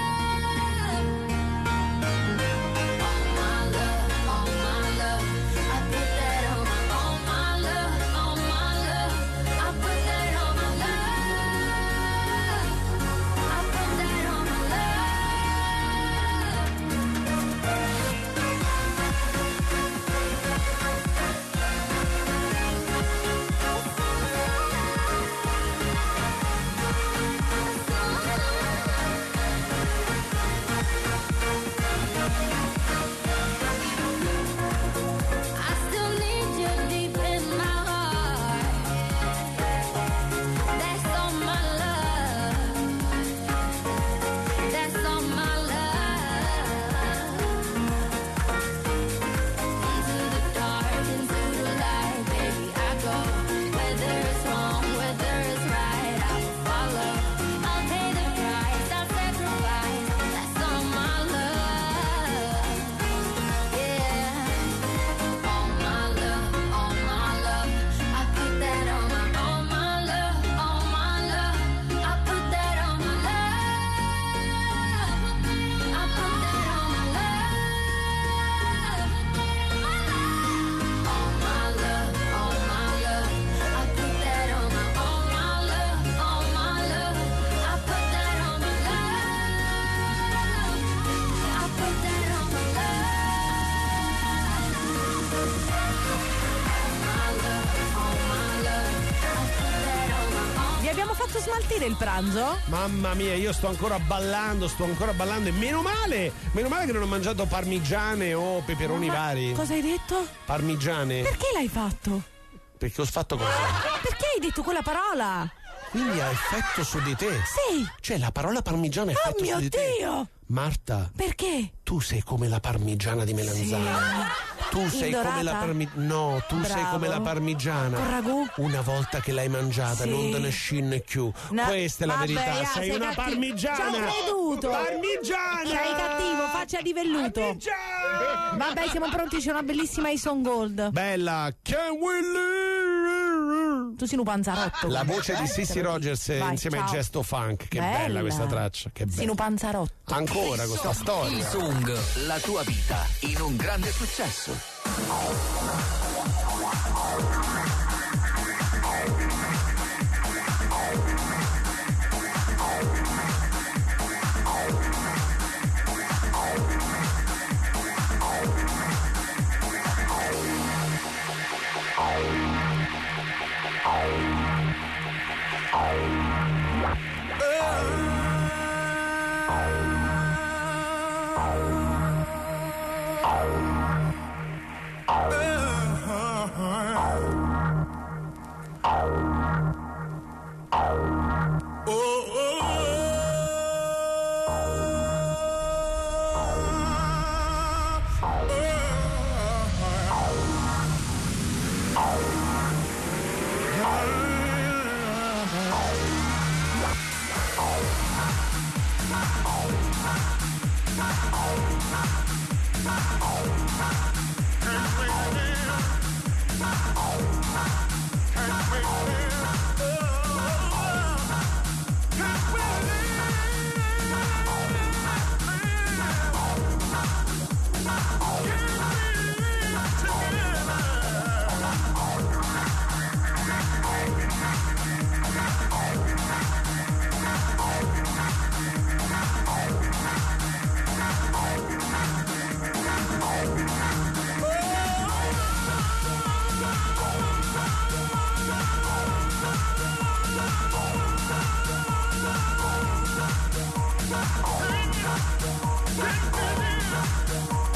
All my love, all my love. I put that on my, all my love, all my love. I put that on my love. I put that on my I still need you deep in my heart. That's all my love. That's all my love. Into the dark, into the light, baby, I go. Whether it's wrong, whether it's right, I will follow. I'll pay the price, I'll sacrifice. That's all my love. Yeah. All my love, all my love. I put that on my, all my love, all my love. I put that on my love. I put that on my love. All my love, all my love. I put that on my, all my love, all my love. I put that on my love. I put that on my Vi abbiamo fatto smaltire il pranzo? Mamma mia, io sto ancora ballando, sto ancora ballando e meno male, meno male che non ho mangiato parmigiane o peperoni vari. Cosa hai detto? Parmigiane. Perché l'hai fatto? Perché ho fatto cosa? Perché hai detto quella parola? Quindi ha effetto su di te. Sì. Cioè la parola parmigiana ha Oh effetto mio su di te. Dio! Marta, Perché? tu sei come la parmigiana di melanzane. Tu sei Indorata? come la parmigiana. No, tu sei Bravo. come la parmigiana. Con ragù? Una volta che l'hai mangiata, Sì. non te ne scinne più. No, Questa è la vabbè, verità. ah, sei, sei una cattivo. parmigiana. Ci ho creduto. Parmigiana. Sei cattivo, faccia di velluto. Parmigiana. Vabbè, siamo pronti, c'è una bellissima Ison Gold. Bella. Can we live? Tu sei un panzarotto. La comunque, voce di eh? Sissy Rogers Vai, insieme ciao. ai Gesto Funk. Che bella, Bella. questa traccia. Che Sei un bella. panzarotto. Ancora questa storia. Hillsong, la tua vita in un grande successo. Oh,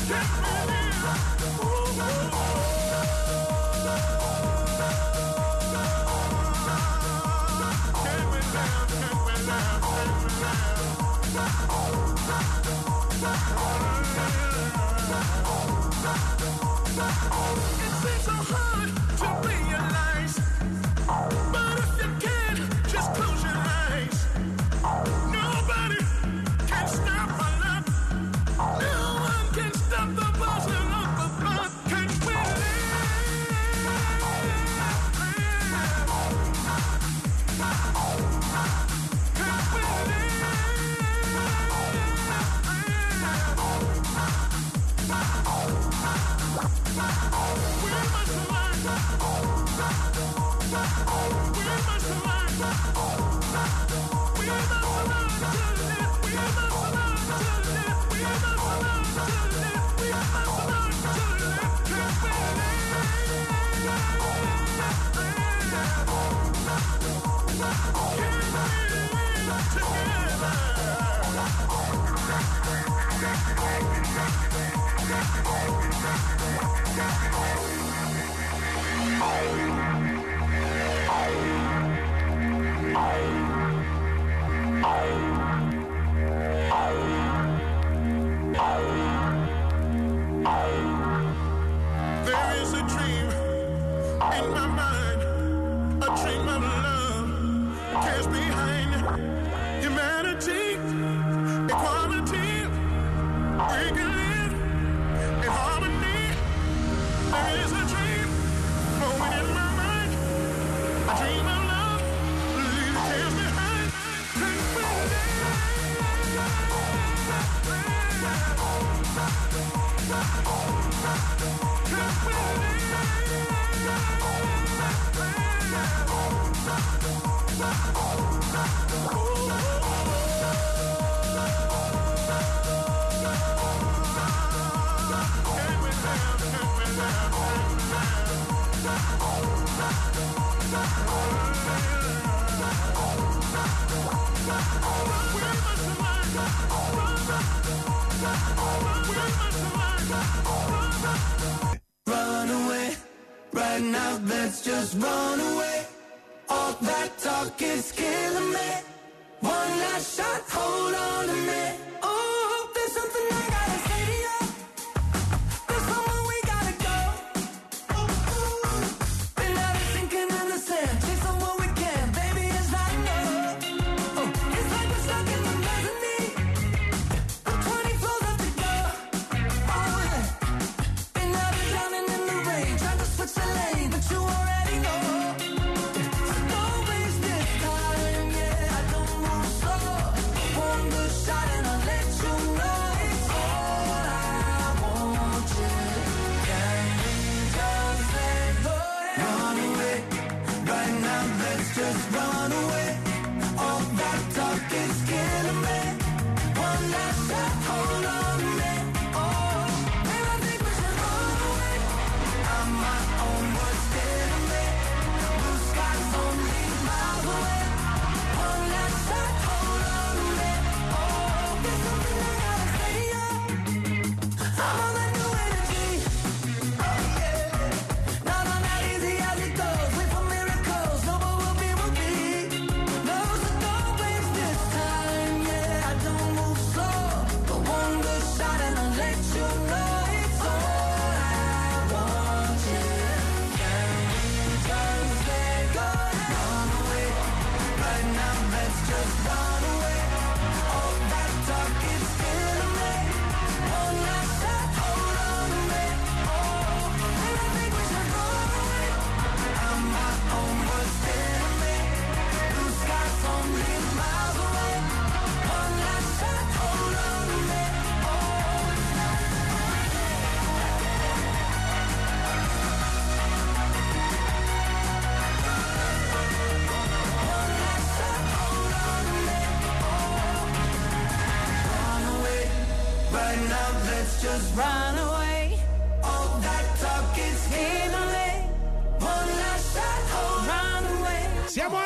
just run away. All that talk is heavenly. One last shot, oh, run away. Siamo anche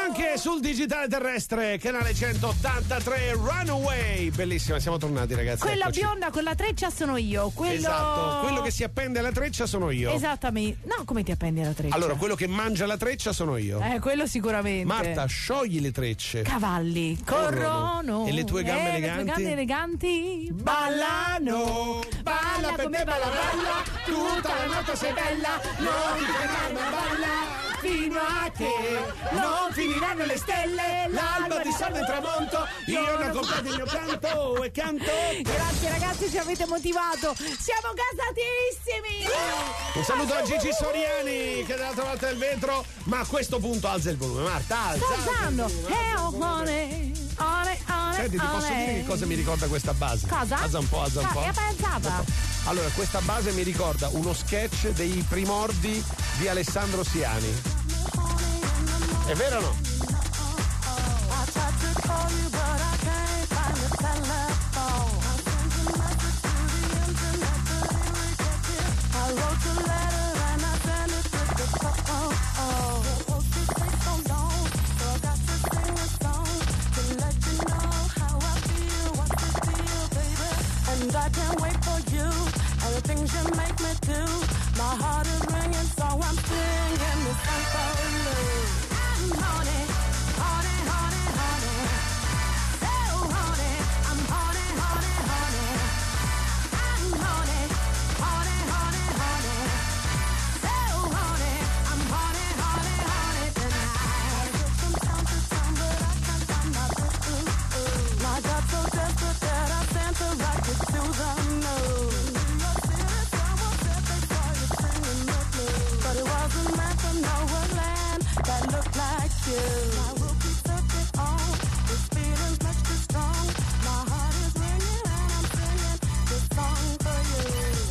sul digitale terrestre, canale centottantatré, Runaway. Bellissima, siamo tornati, ragazzi. Quella eccoci. bionda con la treccia sono io. Quello... Esatto, quello che si appende alla treccia sono io. Esattamente. No, come ti appendi alla treccia? Allora, quello che mangia la treccia sono io. Eh, quello sicuramente. Marta, sciogli le trecce. Cavalli corrono. E le tue gambe eh, eleganti? Le tue gambe eleganti ballano. Balla con me, balla, balla. Tutta la notte sei bella. Non ti fermare, ma balla. Fino a che non finiranno le stelle, l'alba di sole e il tramonto, io ne ho comprato il mio canto e canto. Grazie ragazzi, ci avete motivato, siamo gasatissimi. Un saluto a Gigi Soriani che è dall'altra parte del vetro, ma a questo punto alza il volume, Marta, alza. Sto usando eh, oh, one, one, one, Senti, ti posso one. dire che cosa mi ricorda questa base? Cosa? Alza un po', alza un Ah, po'. è avanzata. Allora, questa base mi ricorda uno sketch dei primordi di Alessandro Siani. È vero o no? I can't wait for you and the things you make me do. My heart is ringing, so I'm singing this song for you. I'm horny, horny, horny, horny. So horny, I'm horny, horny, horny. I'm horny, horny, horny, horny. So horny, I'm horny, horny, horny tonight. I get from town to town, but I can't find my boo. My God, so desperate that I stand to rock you to the moon. But it wasn't meant for nowhere land that looked like you. I will keep searching on. This feeling's much too strong. My heart is ringing and I'm singing this song for you.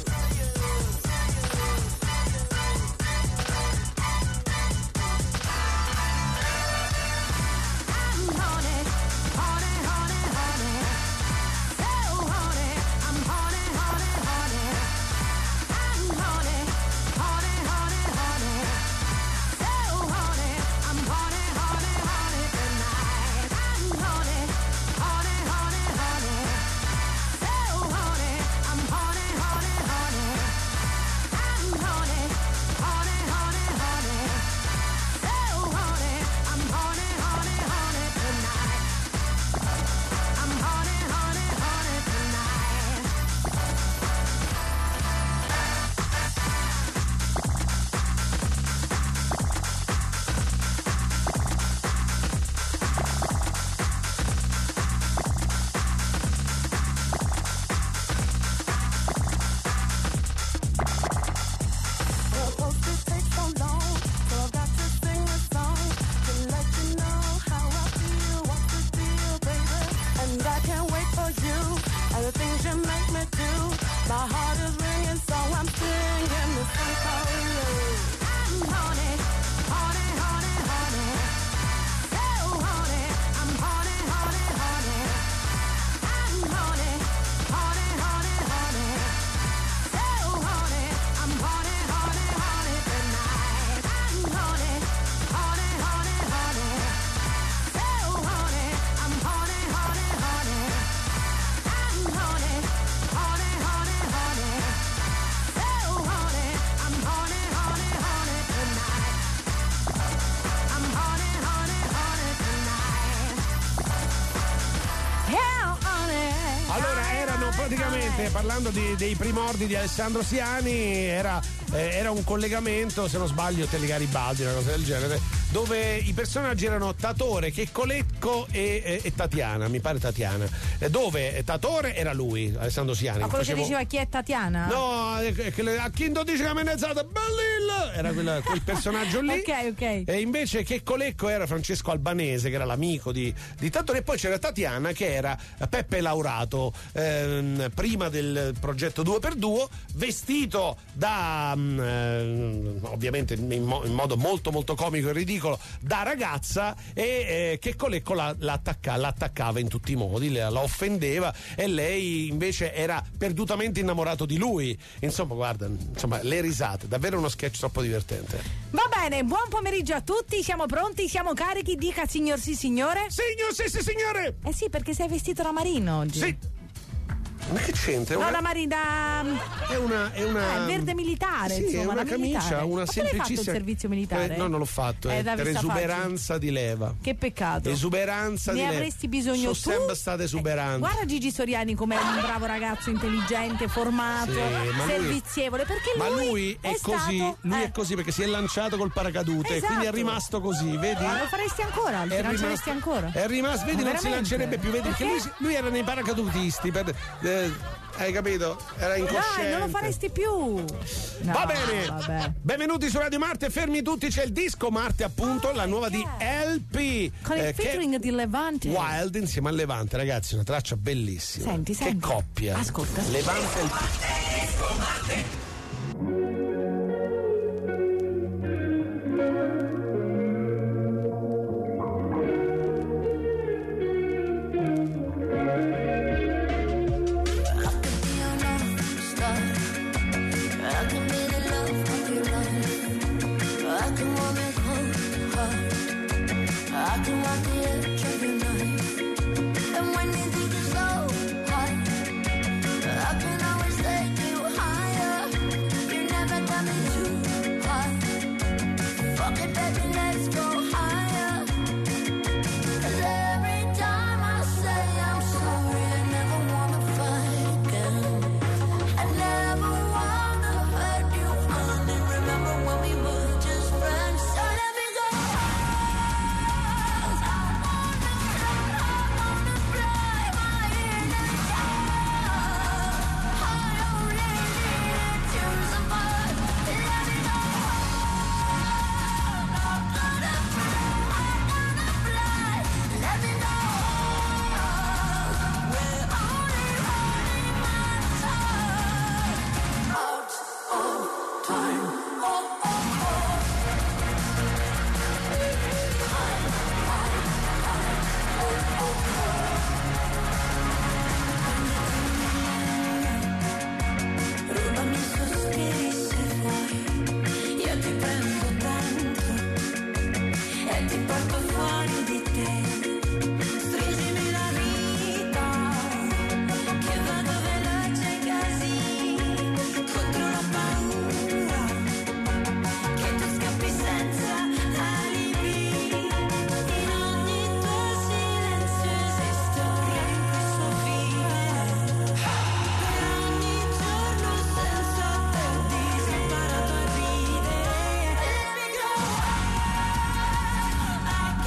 I'm horny, horny, horny, horny. So horny, I'm horny, horny, horny. I'm horny, horny, horny, horny. So horny, I'm horny, horny, horny tonight. I'm horny, horny, horny, horny. So horny, I'm horny, horny, horny. I'm horny, horny, horny, horny. So horny, I'm horny, horny, horny tonight. I'm horny, horny, horny tonight. Supposed to take so long, so I've got to sing a song to let you know how I feel. What's the deal, baby? And I can't wait for you and the things you make me do. My heart is ringing, so I'm singing this song for you. I'm horny, horny, horny, horny. So horny, I'm horny, horny, horny. I'm horny, horny, horny, horny. So horny, I'm horny, horny, horny tonight. I'm horny, horny, horny, horny. So horny, I'm horny, horny, horny. I'm horny, horny, horny, horny. So horny, I'm horny, horny, horny tonight. I'm horny, horny, horny tonight. Yeah, honey. Allora, erano praticamente, parlando di- dei primordi di Alessandro Siani, era, eh, era un collegamento, se non sbaglio, Telegaribaldi, una cosa del genere, dove i personaggi erano Tatore, Checcolecco e, e, e Tatiana, mi pare Tatiana, eh, dove Tatore era lui, Alessandro Siani. Ma quello Facevo- che diceva chi è Tatiana? No, eh, che le- a chi dodici camminezzata, bellilla! Era quella- quel personaggio lì. Ok, ok. E invece Checcolecco era Francesco Albanese, che era l'amico di, di Tatore, e poi c'era Tatiana, che era Peppe Laurato, ehm, prima del progetto Duo per Duo, vestito da, mm, eh, ovviamente in, mo- in modo molto molto comico e ridicolo, da ragazza, e eh, Checcolecco la, la, attacca- la attaccava in tutti i modi, la, la offendeva, e lei invece era perdutamente innamorato di lui. Insomma, guarda, insomma, le risate, davvero uno sketch troppo divertente. Va bene, buon pomeriggio a tutti, siamo pronti, siamo carichi, dica signor sì signore. Signor sì sì signore. Eh sì, perché sei vestito da marino oggi. Sì. Ma che c'entra? No, una... da marina. È una. È una... Eh, verde militare. Sì, insomma, è una camicia, militare. una Ma tu l'hai semplicissima. fatto il servizio militare? Eh, no, non l'ho fatto. Eh, È da per vista esuberanza facile. di leva. Che peccato. Esuberanza ne di leva. avresti bisogno Sono tu. sempre state esuberanti. Eh, guarda Gigi Soriani com'è un bravo ragazzo intelligente, formato, Sì, ma lui- servizievole. Perché Ma lui, lui è, così, stato, lui eh, è così perché si è lanciato col paracadute e Esatto. quindi è rimasto così, vedi? Ma lo faresti ancora? Ti È lanceresti rimasto, ancora? è rimasto, vedi, Ma non si veramente? lancerebbe più, vedi, perché lui, Perché? lui era nei paracadutisti, per, eh, hai capito? Era incosciente. Dai, non lo faresti più. No, Va bene, vabbè. benvenuti su Radio Marte, fermi tutti, c'è il disco Marte appunto, la nuova di L P Con il eh, che- featuring di Levante. Wild insieme a Levante, ragazzi, una traccia bellissima. Senti, che senti. coppia. Ascolta. Levante e L P. I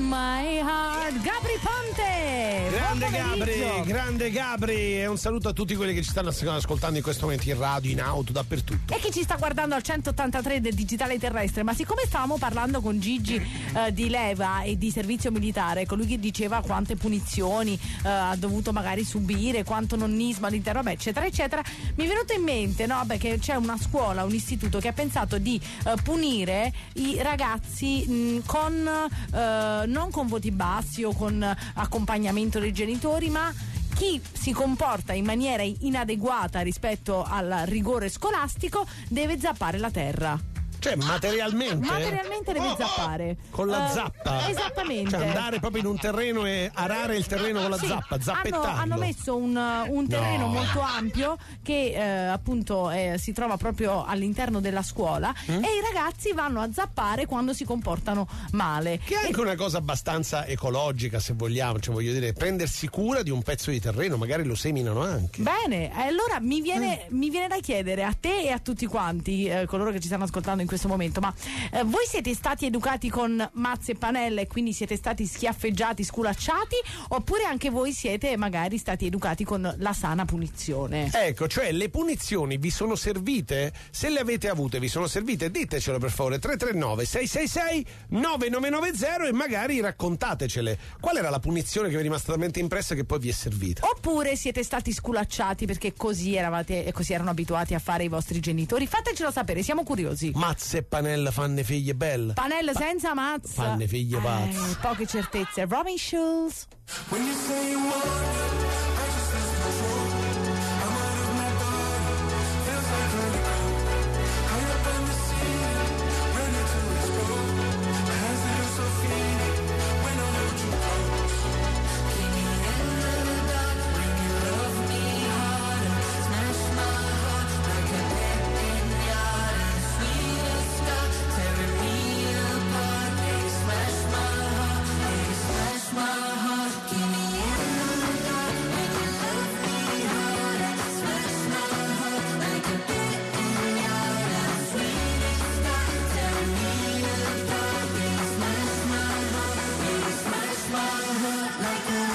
My Heart. Gabri Ponte. Grande Buon Gabri, pomeriggio. grande Gabri, e un saluto a tutti quelli che ci stanno ascoltando in questo momento in radio, in auto, dappertutto. E chi ci sta guardando al centottantatré del digitale terrestre. Ma siccome stavamo parlando con Gigi eh, di leva e di servizio militare, colui che diceva quante punizioni eh, ha dovuto magari subire, quanto nonnismo all'interno, vabbè, eccetera eccetera, mi è venuto in mente, no, beh, che c'è una scuola, un istituto che ha pensato di eh, punire i ragazzi mh, con eh, non con voti bassi o con accompagnamento dei genitori, ma chi si comporta in maniera inadeguata rispetto al rigore scolastico deve zappare la terra. Cioè, materialmente? Materialmente deve Oh, zappare. Con la Eh, zappa? Esattamente. Cioè, andare proprio in un terreno e arare il terreno con la Sì, zappa, hanno, zappettando. hanno messo un, un terreno No. molto ampio che eh, appunto eh, si trova proprio all'interno della scuola Mm? e i ragazzi vanno a zappare quando si comportano male. Che è anche una cosa abbastanza ecologica, se vogliamo, cioè voglio dire, prendersi cura di un pezzo di terreno, magari lo seminano anche. Bene, e allora mi viene, Mm. mi viene da chiedere a te e a tutti quanti, eh, coloro che ci stanno ascoltando in questo momento, ma eh, voi siete stati educati con mazze e panelle e quindi siete stati schiaffeggiati, sculacciati, oppure anche voi siete magari stati educati con la sana punizione? Ecco, cioè le punizioni vi sono servite? Se le avete avute, vi sono servite? Ditecelo per favore, tre tre nove sei sei sei nove nove nove zero, e magari raccontatecele. Qual era la punizione che vi è rimasta talmente impressa che poi vi è servita? Oppure siete stati sculacciati perché così eravate e così erano abituati a fare i vostri genitori? Fatecelo sapere, siamo curiosi. Mazze e panelle fanno figlie belle. Panelle senza mazza. Fanno figlie pazze. Eh, poche certezze. Robin Schulz. When you say you want it, I just lose control. I'm out of my body, feels like vertigo. High up on the ceiling, ready to explode. Hands that are so faded when I hold you close. Keep me in the dark, make you love me harder. Smash my heart like a pet pinata. Sweetest stuff, tearing me apart. Yeah, you smash my heart, yeah, you smash my heart. Keep me in the dark, make you love me harder. Smash my heart like a pet pinata. Sweetest stuff, tearing me apart. Yeah, you smash my heart, yeah, you smash my heart like a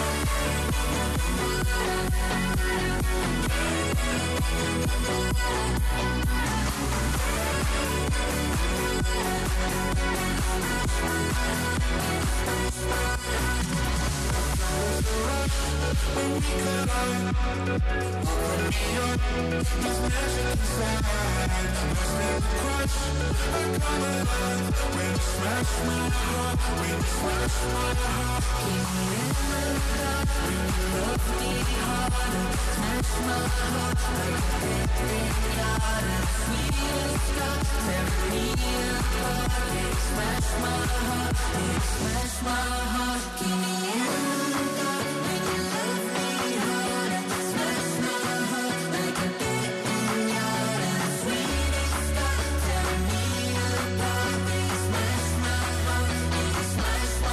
when we collide. Open me up, there's magic inside. Lost in the crush, I come alive. When you smash my heart, when you smash my heart. Keep me in the dark, when you love me harder. Smash my heart like a pet pinata. Sweetest stuff, tearing me apart. Yeah, you smash my heart, yeah, you smash my heart. Keep me in the dark, when you love me harder. Smash my heart like a pet pinata. Sweetest stuff, tearing me apart. Yeah, you smash my heart, yeah, you smash my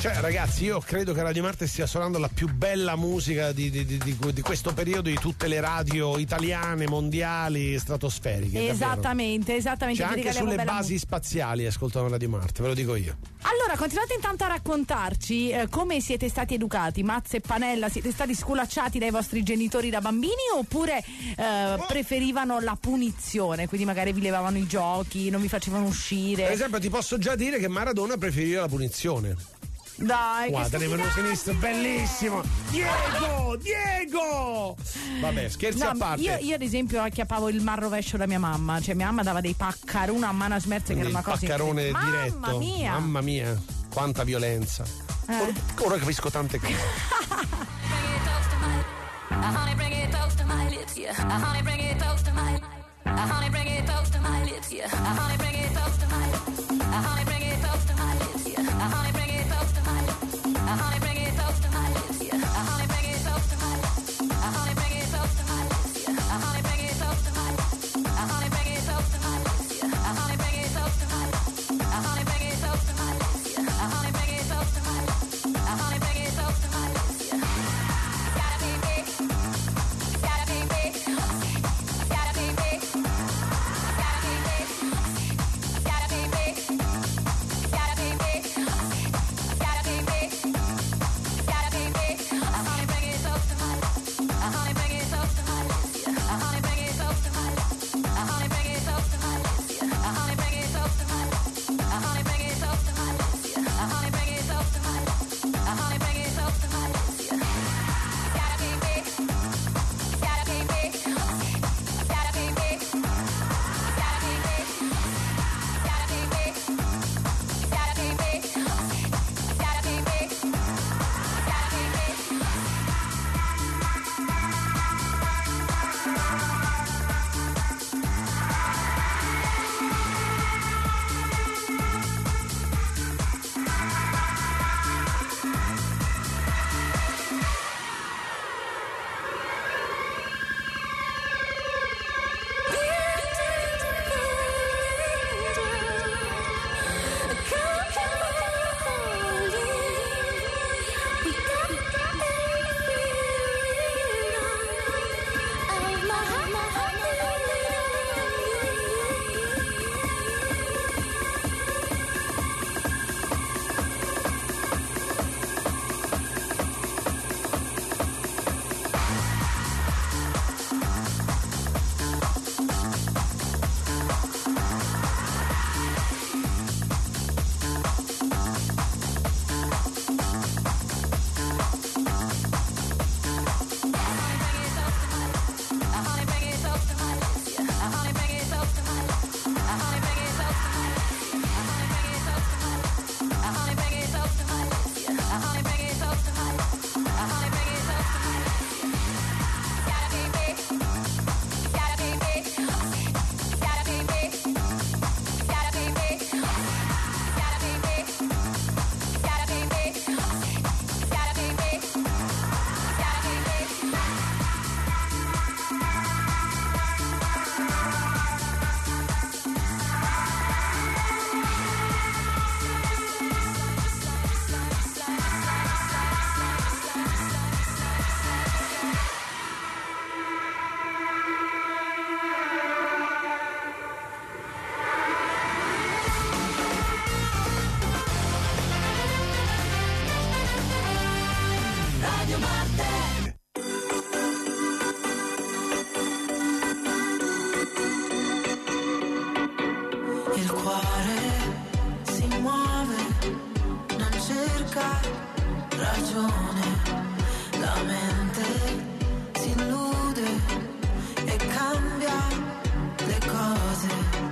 Cioè, ragazzi, io credo che Radio Marte stia suonando la più bella musica di, di, di, di, di questo periodo di tutte le radio italiane, mondiali, stratosferiche. Esattamente, davvero. esattamente. Cioè, anche sulle basi mu- spaziali ascoltano Radio Marte, ve lo dico io. Allora, continuate intanto a raccontarci eh, come siete stati educati. Mazza e Panella, siete stati sculacciati dai vostri genitori da bambini oppure eh, preferivano la punizione? Quindi magari vi levavano i giochi, non vi facevano uscire. Per esempio, ti posso già dire che Maradona preferiva la punizione. Dai, guarda, ne venuto sinistro, bellissimo. Diego, Diego. Vabbè, scherzi no, a parte. Io, io ad esempio acchiappavo il marrovescio da mia mamma, cioè mia mamma dava dei paccaroni a mano smerza che era una cosa paccarone incredibile. diretto. Mamma mia. Mamma mia, quanta violenza. Eh. Ora, ora capisco tante cose. Honey, bring it close to my lips, yeah. Honey, bring it close to my Honey, bring it close to my lips, yeah. Honey, bring it close to my Honey, bring it close to my lips, yeah. Honey, bring it close to my Honey, bring it close to my lips, yeah. Honey, bring it close to my Honey, bring it close to my lips, yeah. Honey, bring it close to my Honey, bring it close to my lips, yeah. Honey, bring it close to my Honey, bring it close to my lips, yeah. Honey, bring it close to my Honey, bring it close to my lips, yeah. Gotta be big. Gotta be big. Gotta be big. Gotta be big. Gotta be big. Gotta be big. Gotta be big. Gotta be big. Honey, bring it close to my Honey, bring it close to my lips, yeah. Honey, bring it close to my Honey, bring it close to my lips, yeah. Honey, bring it close to my Honey, bring it close to my lips, yeah. Honey, bring it close to my Honey, bring it close to my lips, yeah. Gotta be big. Gotta be big. Gotta be big. Gotta be big. Gotta be big. Gotta be big. Gotta be big. Gotta be big. Il cuore si muove, non cerca ragione, la mente si illude e cambia le cose.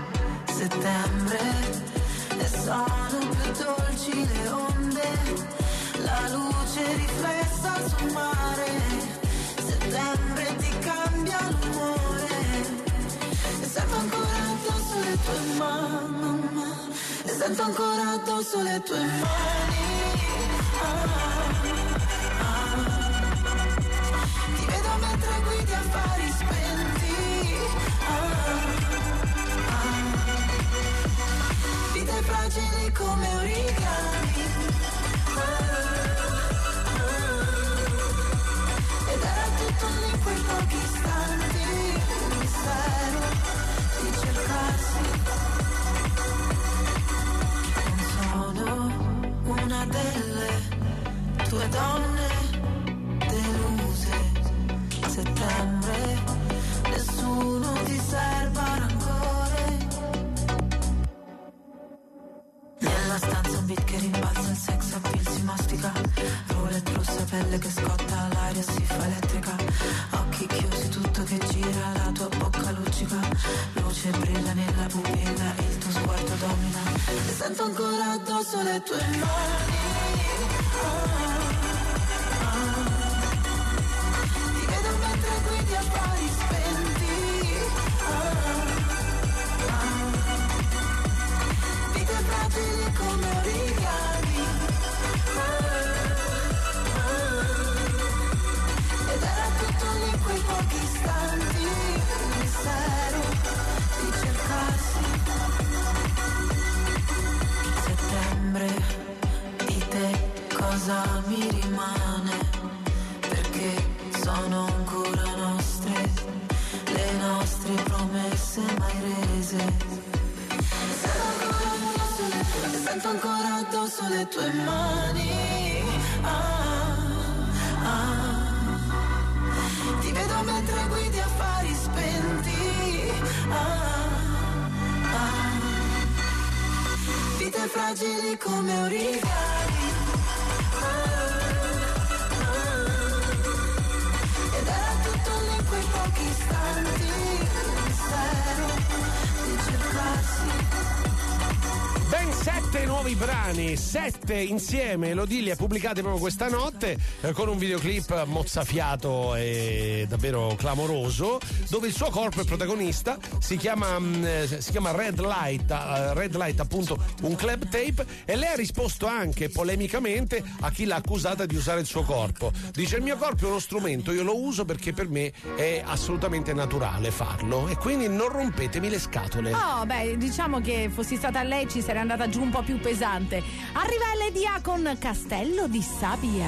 Settembre e sono più dolci le onde, la luce riflessa sul mare. Settembre ti cambia l'umore e sento ancora addosso le tue mani, e sento ancora addosso le tue mani. Ah, ah. Ti vedo mentre guidi affari spenti. Ah, ah. Vite fragili come origami. Ed era tutto lì in quei pochi istanti, il mistero di cercarsi. Non sono una delle tue donne deluse. Settembre, nessuno ti serba rancore. Nella stanza un beat che rimbalza, il sex appeal si mastica. Roulette rossa, pelle che scotta, l'aria si fa elettrica. Occhi chiusi, tutto che gira, la tua bocca luccica. Luce brilla nella pupilla, il tuo sguardo domina. E sento ancora addosso le tue mani. Ah, ah. Ti vedo mentre guidi affari spenti. Ah, ah. Vite fragili come origami. Ed era tutto lì in quei pochi istanti, il mistero di cercarsi. Settembre, di te cosa mi rimane? Perché sono ancora nostre, le nostre promesse mai rese. Sento ancora addosso le tue mani. Ah, ah. Ti vedo mentre guidi affari spenti. Ah, ah. Vite fragili come origami. Ah, ah. Ed era tutto lì in quei pochi istanti, il mistero di cercarsi. Ben sette nuovi brani, sette insieme, Lodilia, pubblicati proprio questa notte, eh, con un videoclip mozzafiato e davvero clamoroso, dove il suo corpo è protagonista. Si chiama, mh, si chiama Red Light, uh, Red Light appunto, un club tape, e lei ha risposto anche polemicamente a chi l'ha accusata di usare il suo corpo. Dice: il mio corpo è uno strumento, io lo uso perché per me è assolutamente naturale farlo, e quindi non rompetemi le scatole. Oh, beh, diciamo che fossi stata lei ci sarei andata giù un po' più pesante. Arriva L D A con Castello di Sabbia.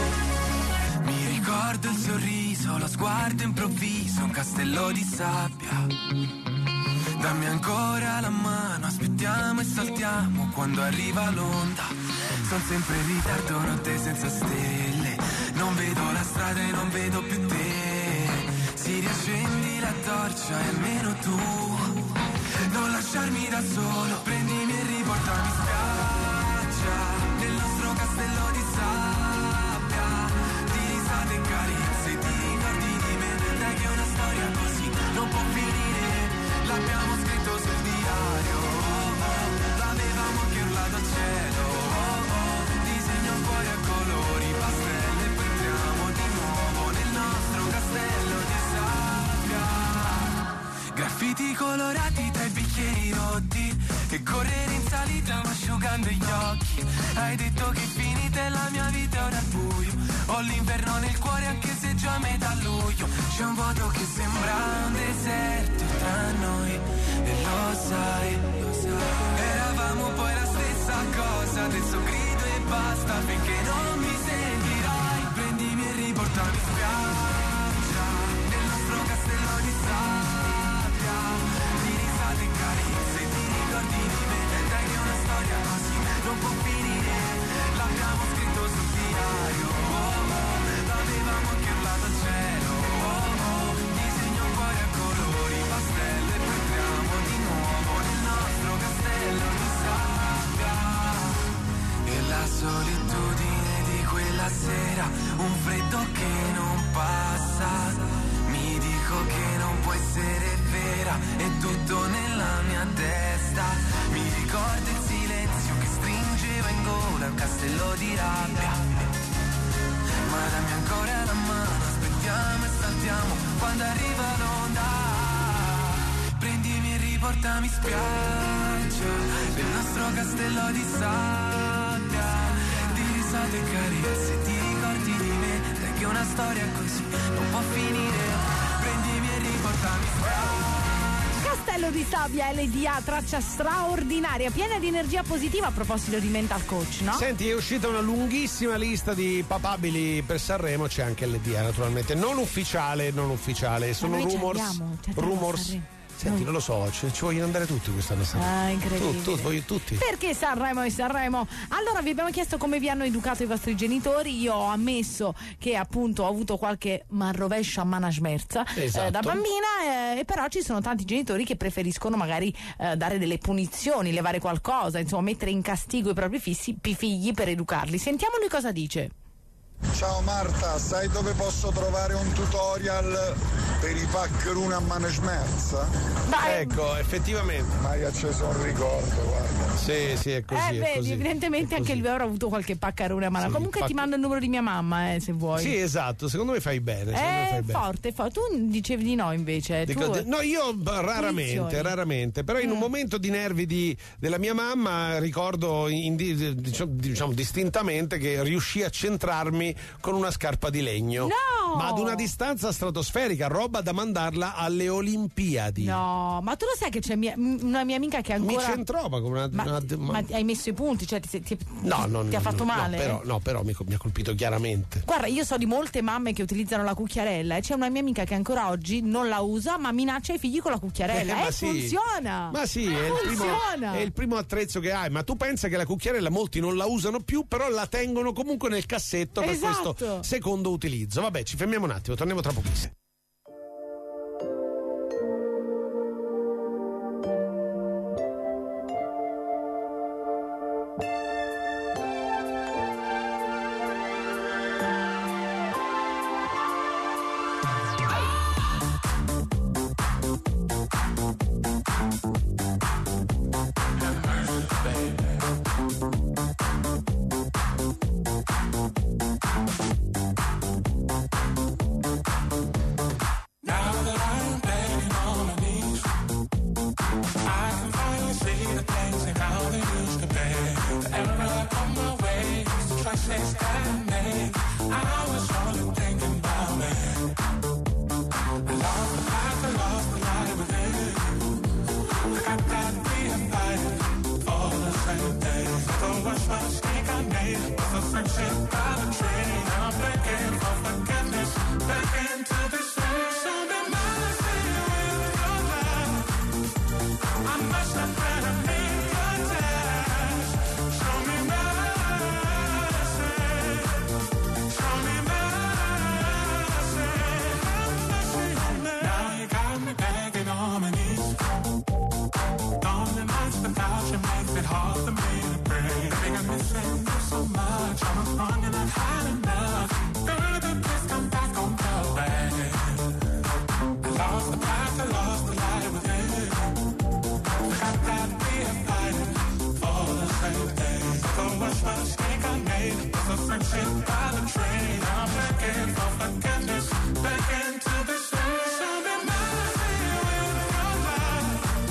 Mi ricordo il sorriso, lo sguardo improvviso, un castello di sabbia. Dammi ancora la mano, aspettiamo e saltiamo quando arriva l'onda. Sono sempre in ritardo, notte senza stelle. Non vedo la strada e non vedo più te. Si riaccendi la torcia e almeno tu non lasciarmi da solo, prendimi e riportami in spiaggia, nel nostro castello di sabbia, di risate e carezze, ti ricordi di me, dai che una storia così non può finire, l'abbiamo scritto sul diario, oh, oh, l'avevamo anche urlato al cielo, oh, oh, disegno un cuore a colori, pastelle e poi entriamo di nuovo nel nostro castello di sabbia, graffiti colorati tra i bicchieri rotti e correre in salita ma asciugando gli occhi. Hai detto che finita la mia vita ora al buio, ho l'inverno nel cuore anche se già metà luglio. C'è un vuoto che sembra un deserto tra noi e lo sai, lo sai. Eravamo poi la stessa cosa, adesso grido e basta finché non mi sentirai. Prendimi e riportami in spiaggia, nel nostro castello di sabbia, di risate e carezze, ti ricordi di me, dai che una storia così non può finire, l'abbiamo scritto sul diario, oh, oh, l'avevamo anche urlato al cielo, oh, oh, disegno un cuore a colori, pastelle e poi entriamo di nuovo nel nostro castello di sabbia. E la solitudine di quella sera, un freddo che non passa, mi dico che non può essere vera, è tutto nella mia testa, mi ricordo il silenzio che stringeva in gola un castello di rabbia, ma dammi ancora la mano, aspettiamo e saltiamo quando arriva l'onda, prendimi e riportami in spiaggia, nel nostro castello di sabbia, di risate e carezze, ti ricordi di me, dai che una storia così non può finire, prendimi e riportami in spiaggia. Castello di Stabia, L D A, traccia straordinaria, piena di energia positiva. A proposito di mental coach, no? Senti, è uscita una lunghissima lista di papabili per Sanremo, c'è anche L D A naturalmente, non ufficiale, non ufficiale, sono rumors, rumors. Senti, non lo so, ci, ci vogliono andare tutti quest'anno. Ah, incredibile. Tu, tu, voglio tutti. Perché Sanremo e Sanremo? Allora, vi abbiamo chiesto come vi hanno educato i vostri genitori. Io ho ammesso che appunto ho avuto qualche marrovescia a mana smerza esatto. eh, da bambina, eh, e però ci sono tanti genitori che preferiscono magari eh, dare delle punizioni, levare qualcosa, insomma mettere in castigo i propri fissi, figli per educarli. Sentiamo lui cosa dice. Ciao Marta, sai dove posso trovare un tutorial per i paccheroni a mano smerza? Ecco, effettivamente. Ma hai acceso un ricordo, guarda. Sì, sì, è così. Eh, è vedi, così, evidentemente è anche così. lui avrà avuto qualche paccarone a mano. Sì, Comunque pac- ti mando il numero di mia mamma, eh, se vuoi. Sì, esatto, secondo me fai bene. secondo me Eh, fai bene. forte, forte. Tu dicevi di no invece. Dico, tu... no, io raramente, Punizioni. raramente, però in un Mm. momento di nervi di, della mia mamma ricordo in- di- diciamo, diciamo distintamente che riuscì a centrarmi con una scarpa di legno. No! Ma ad una distanza stratosferica, roba da mandarla alle Olimpiadi. No, ma tu lo sai che c'è mia- una mia amica che Mi ancora. centrò ma come una, Ma, una- ma hai messo i punti, cioè ti, ti- no, ti- non- ti ha fatto no, male? però, no, però mi, mi ha colpito chiaramente. Guarda, io so di molte mamme che utilizzano la cucchiarella e c'è una mia amica che ancora oggi non la usa, ma minaccia i figli con la cucchiarella. Eh, Eh, ma sì. funziona! Ma sì, è il, primo, funziona! è il primo attrezzo che hai, ma tu pensa che la cucchiarella molti non la usano più, però la tengono comunque nel cassetto per Esatto. questo secondo utilizzo. Vabbè, ci fermiamo un attimo, torniamo tra pochissimo. Now that I'm begging on my knees, I can finally see the things ain't how they used to be. The error on my way is the choices that I made. I was only thinking about me. I lost the path, I lost the light within. I got that being fighting for the same thing. So what's my mistake I made? Was a friendship by the train. I'm begging for forgiveness, begging to be saved. So be mercy with your love. I must have better made your test. Show me mercy. Show me mercy. Have mercy on me. Now you got me begging on my knees. Lonely nights without you makes it hard for me to breathe. I think I'm missing you so much. I'm wrong and I've had enough. Baby, please come back on the way. I lost the path, I lost the light within. I got that being fighting for the same thing. So much mistake I made was a friendship by the train. I'm begging for forgiveness, begging to be saved. So be mercy with your love.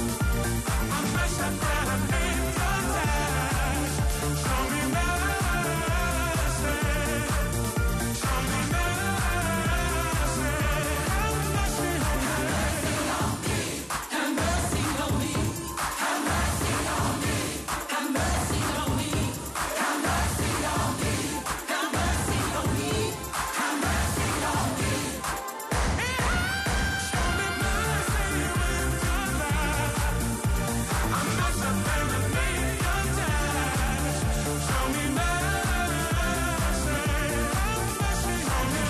I must have better made your test. Show me mercy. Show me mercy. Have mercy on me. Have mercy on me. Have mercy on me. Have mercy on me. Have mercy on me. Have mercy on me. Have mercy on me. Show me mercy with your love. I must have better made your test. Show me mercy. Have mercy on me.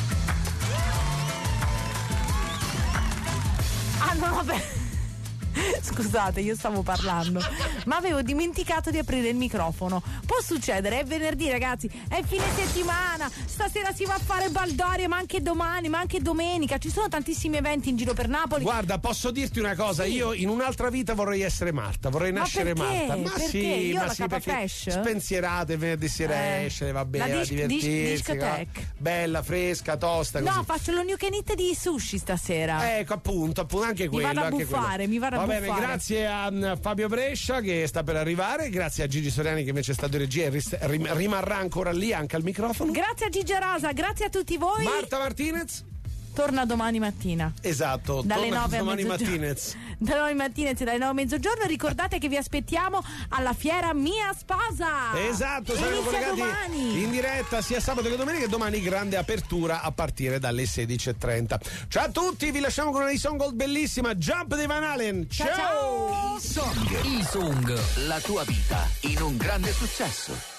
Ah no, vabbè. Scusate, io stavo parlando, ma avevo dimenticato di aprire il microfono. Può succedere, è venerdì ragazzi, è fine settimana, stasera si va a fare baldoria, ma anche domani, ma anche domenica, ci sono tantissimi eventi in giro per Napoli. Guarda, posso dirti una cosa, sì. Io in un'altra vita vorrei essere Marta, vorrei ma nascere perché? Marta. Ma perché? sì, io ma la sì, capa perché fresh? spensierate, venerdì sera Eh, esce, va bene, la a dis- divertirsi, dis- discoteca. no? Bella, fresca, tosta, così. No, faccio lo new can eat di sushi stasera. Ecco, appunto, appunto anche Mi quello. vado a anche buffare, quello. mi vado a Va buffare. bene, grazie a um, Fabio Brescia che sta per arrivare, grazie a Gigi Soriani che invece è stato in regia e ris- rim- rimarrà ancora lì anche al microfono. Grazie a Gigi Rosa, grazie a tutti voi. Marta Martinez torna domani mattina. Esatto, dalle torna nove a domani mezzogiorno. Martinez. Dalle nove Martinez dalle nove a mezzogiorno. Ricordate che vi aspettiamo alla fiera Mia Sposa. Esatto, saremo Inizia collegati domani. in diretta sia sabato che domenica, e domani grande apertura a partire dalle sedici e trenta. Ciao a tutti, vi lasciamo con una song gold bellissima, Jump di Van Halen. Ciao! Ciao, ciao. I Song, I Song, la tua vita in un grande successo.